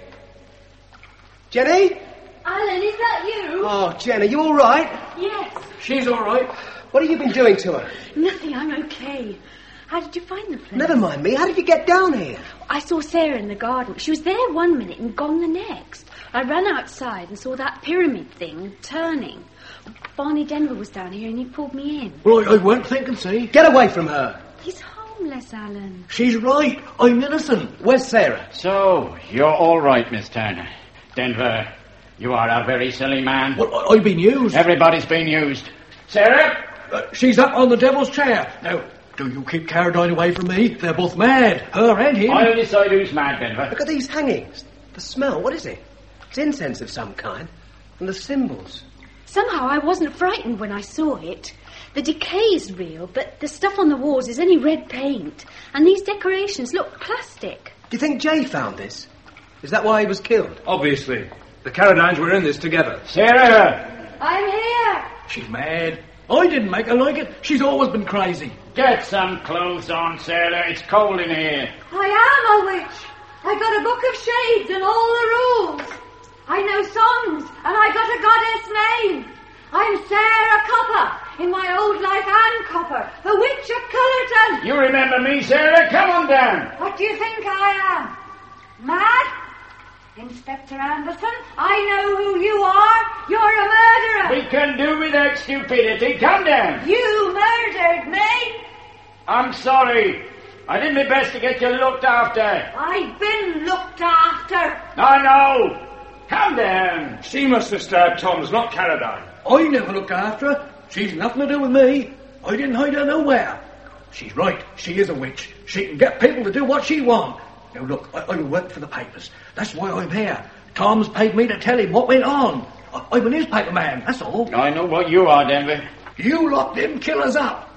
Jenny? Alan, is that you? Oh, Jenny, you all right? Yes. She's all right. What have you been doing to her? Nothing, I'm okay. How did you find the place? Never mind me. How did you get down here? I saw Sarah in the garden. She was there one minute and gone the next. I ran outside and saw that pyramid thing turning. Barney Denver was down here and he pulled me in. Well, I, I weren't thinking, see? Get away from her. He's homeless, Alan. She's right. I'm innocent. Where's Sarah? So, you're all right, Miss Turner. Denver, you are a very silly man. Well, I, I've been used. Everybody's been used. Sarah? Uh, she's up on the devil's chair. Now, do you keep Carradine away from me? They're both mad. Her and him. I'll decide who's mad, Denver. Look at these hangings. The smell, what is it? It's incense of some kind. And the symbols. Somehow I wasn't frightened when I saw it. The decay's real, but the stuff on the walls is only red paint. And these decorations look plastic. Do you think Jay found this? Is that why he was killed? Obviously. The Carradines were in this together. Sarah! I'm here. She's mad. I didn't make her like it. She's always been crazy. Get some clothes on, Sarah. It's cold in here. I am a witch. I got a book of shades and all the rules. I know songs, and I got a goddess name. I'm Sarah Copper, in my old life Ann Copper, the witch of Cullerton. You remember me, Sarah? Come on down. What do you think I am? Mad? Inspector Anderson, I know who you are. You're a murderer. We can do without stupidity. Come down. You murdered me. I'm sorry. I did my best to get you looked after. I've been looked after. I know. Come down. She must have stabbed Toms, not Carradine. I never looked after her. She's nothing to do with me. I didn't hide her nowhere. She's right. She is a witch. She can get people to do what she wants. Now, look, I, I work for the papers. That's why I'm here. Tom's paid me to tell him what went on. I, I'm a newspaper man, that's all. I know what you are, Denver. You locked them killers up.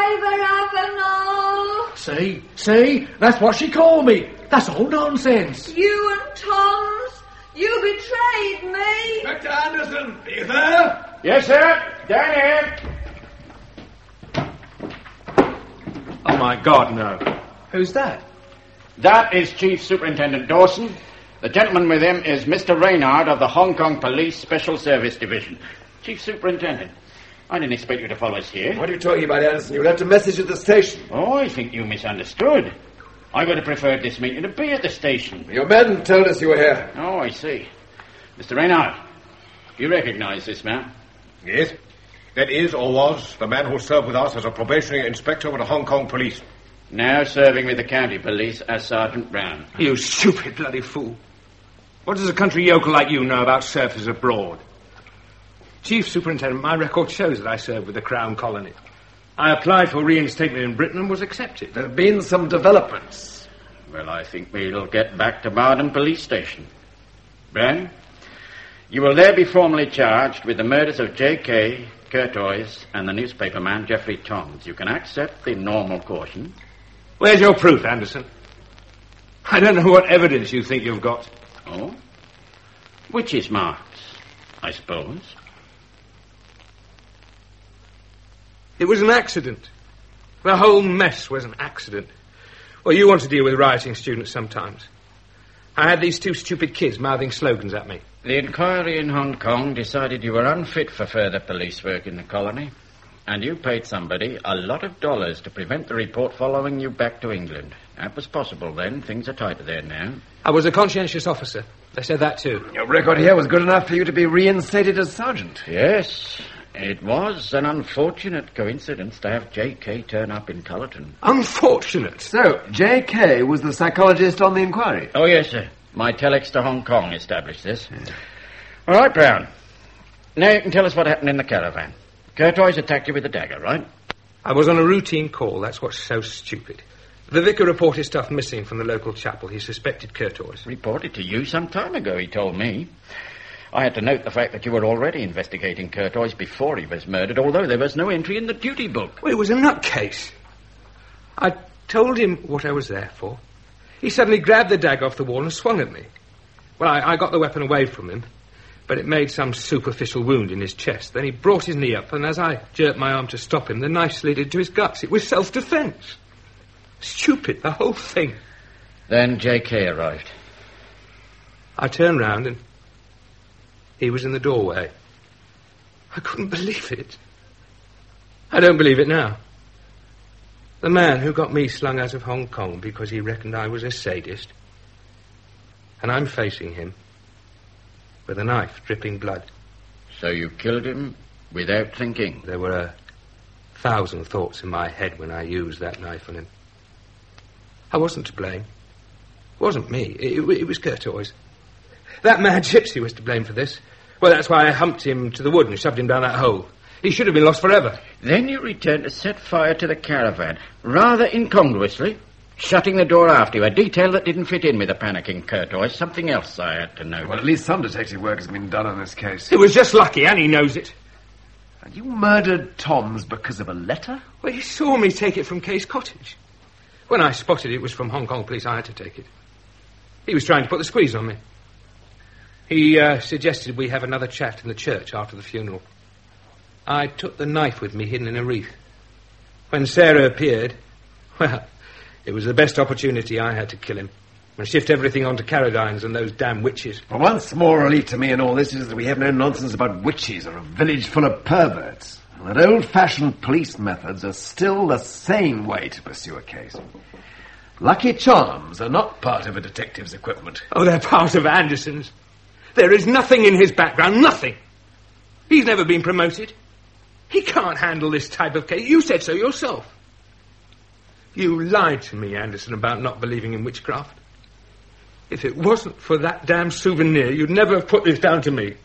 My Verapano. See? See? That's what she called me. That's all nonsense. You and Tom's. You betrayed me. Inspector Anderson, are you there? Yes, sir. Down here. Oh, my God, no. Who's that? That is Chief Superintendent Dawson. The gentleman with him is Mister Reynard of the Hong Kong Police Special Service Division. Chief Superintendent, I didn't expect you to follow us here. What are you talking about, Anderson? You left a message at the station. Oh, I think you misunderstood. I would have preferred this meeting to be at the station. Your men told us you were here. Oh, I see. Mister Reynard, do you recognize this man? Yes. That is, or was, the man who served with us as a probationary inspector with the Hong Kong police. Now serving with the county police as Sergeant Brown. You stupid bloody fool. What does a country yokel like you know about services abroad? Chief Superintendent, my record shows that I served with the Crown Colony. I applied for reinstatement in Britain and was accepted. There have been some developments. Well, I think we'll get back to Bardon Police Station. Brown, you will there be formally charged with the murders of J K, Curtois, and the newspaper man Geoffrey Toms. You can accept the normal caution. Where's your proof, Anderson? I don't know what evidence you think you've got. Oh? Witches' marks, I suppose. It was an accident. The whole mess was an accident. Well, you want to deal with rioting students sometimes. I had these two stupid kids mouthing slogans at me. The inquiry in Hong Kong decided you were unfit for further police work in the colony, and you paid somebody a lot of dollars to prevent the report following you back to England. That was possible then. Things are tighter there now. I was a conscientious officer. They said that too. Your record here was good enough for you to be reinstated as sergeant. Yes. It was an unfortunate coincidence to have J K turn up in Cullerton. Unfortunate? So, J K was the psychologist on the inquiry? Oh, yes, sir. My telex to Hong Kong established this. Yeah. All right, Brown. Now you can tell us what happened in the caravan. Curtois attacked you with a dagger, right? I was on a routine call. That's what's so stupid. The vicar reported stuff missing from the local chapel. He suspected Curtois. Reported to you some time ago, he told me. I had to note the fact that you were already investigating Curtois before he was murdered, although there was no entry in the duty book. Well, it was a nutcase. I told him what I was there for. He suddenly grabbed the dagger off the wall and swung at me. Well, I, I got the weapon away from him, but it made some superficial wound in his chest. Then he brought his knee up, and as I jerked my arm to stop him, the knife slid into his guts. It was self-defense. Stupid, the whole thing. Then J K arrived. I turned round and he was in the doorway. I couldn't believe it. I don't believe it now. The man who got me slung out of Hong Kong because he reckoned I was a sadist. And I'm facing him with a knife dripping blood. So you killed him without thinking? There were a thousand thoughts in my head when I used that knife on him. I wasn't to blame. It wasn't me. It, it, it was Curtois. That mad gypsy was to blame for this. Well, that's why I humped him to the wood and shoved him down that hole. He should have been lost forever. Then you returned to set fire to the caravan, rather incongruously, shutting the door after you, a detail that didn't fit in with the panicking Curtois. Something else I had to know. Well, at least some detective work has been done on this case. It was just lucky, and he knows it. And you murdered Toms because of a letter? Well, he saw me take it from Case Cottage. When I spotted it was from Hong Kong police, I had to take it. He was trying to put the squeeze on me. He uh, suggested we have another chat in the church after the funeral. I took the knife with me hidden in a wreath. When Sarah appeared, well, it was the best opportunity I had to kill him and shift everything onto Carradines and those damn witches. Well, one small relief to me in all this is that we have no nonsense about witches or a village full of perverts. And that old-fashioned police methods are still the sane way to pursue a case. Lucky charms are not part of a detective's equipment. Oh, they're part of Anderson's. There is nothing in his background, nothing. He's never been promoted. He can't handle this type of case. You said so yourself. You lied to me, Anderson, about not believing in witchcraft. If it wasn't for that damn souvenir, you'd never have put this down to me.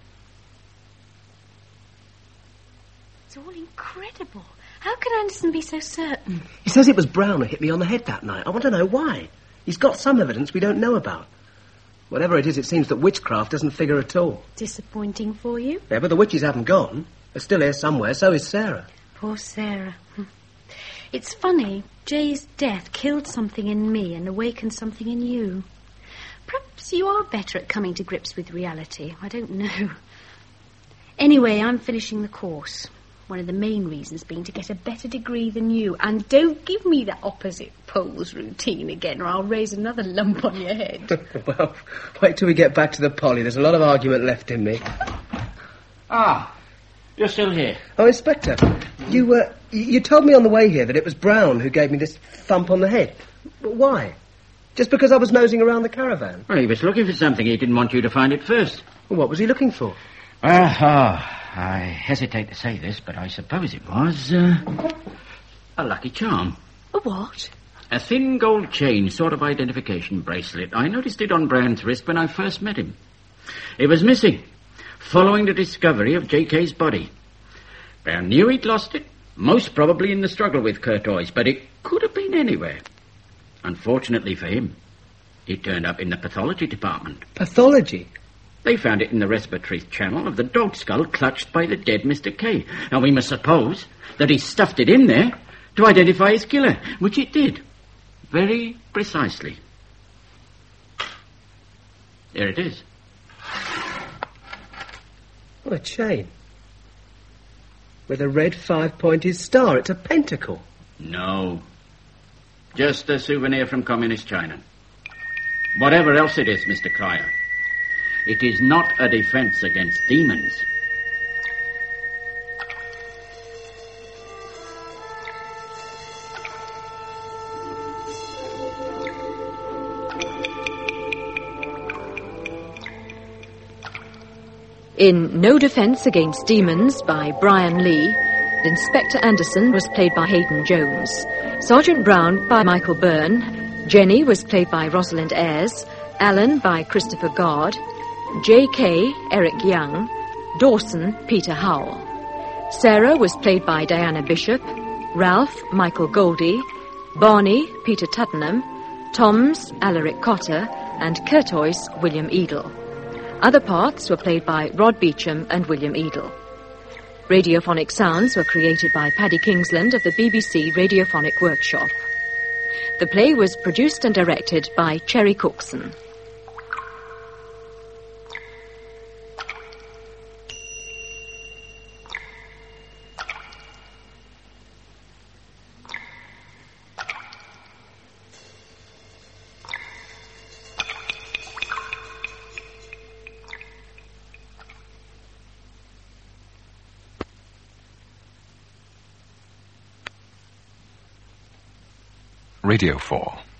It's all incredible. How could Anderson be so certain? He says it was Brown who hit me on the head that night. I want to know why. He's got some evidence we don't know about. Whatever it is, it seems that witchcraft doesn't figure at all. Disappointing for you? Yeah, but the witches haven't gone. They're still here somewhere, so is Sarah. Poor Sarah. It's funny. Jay's death killed something in me and awakened something in you. Perhaps you are better at coming to grips with reality. I don't know. Anyway, I'm finishing the course. One of the main reasons being to get a better degree than you. And don't give me that opposite poles routine again, or I'll raise another lump on your head. Well, wait till we get back to the poly. There's a lot of argument left in me. Ah, you're still here. Oh, Inspector, you, uh, you told me on the way here that it was Brown who gave me this thump on the head. Why? Just because I was nosing around the caravan? Well, he was looking for something. He didn't want you to find it first. Well, what was he looking for? Ah, uh, I hesitate to say this, but I suppose it was uh, a lucky charm. A what? A thin gold chain, sort of identification bracelet. I noticed it on Brown's wrist when I first met him. It was missing, following the discovery of J K's body. Brown knew he'd lost it, most probably in the struggle with Curtois, but it could have been anywhere. Unfortunately for him, it turned up in the pathology department. Pathology? They found it in the respiratory channel of the dog skull clutched by the dead Mister K. Now, we must suppose that he stuffed it in there to identify his killer, which it did. Very precisely. There it is. What a chain. With a red five-pointed star. It's a pentacle. No. Just a souvenir from Communist China. Whatever else it is, Mister Cryer, it is not a defense against demons. In No Defense Against Demons by Brian Lee, Inspector Anderson was played by Hayden Jones, Sergeant Brown by Michael Byrne, Jenny was played by Rosalind Ayres, Alan by Christopher Guard, J K Eric Young, Dawson Peter Howell. Sarah was played by Diana Bishop, Ralph Michael Goldie, Barney Peter Tuttenham, Toms Alaric Cotter, and Curtois William Edel. Other parts were played by Rod Beecham and William Edel. Radiophonic sounds were created by Paddy Kingsland of the B B C Radiophonic Workshop. The play was produced and directed by Cherry Cookson. Radio four.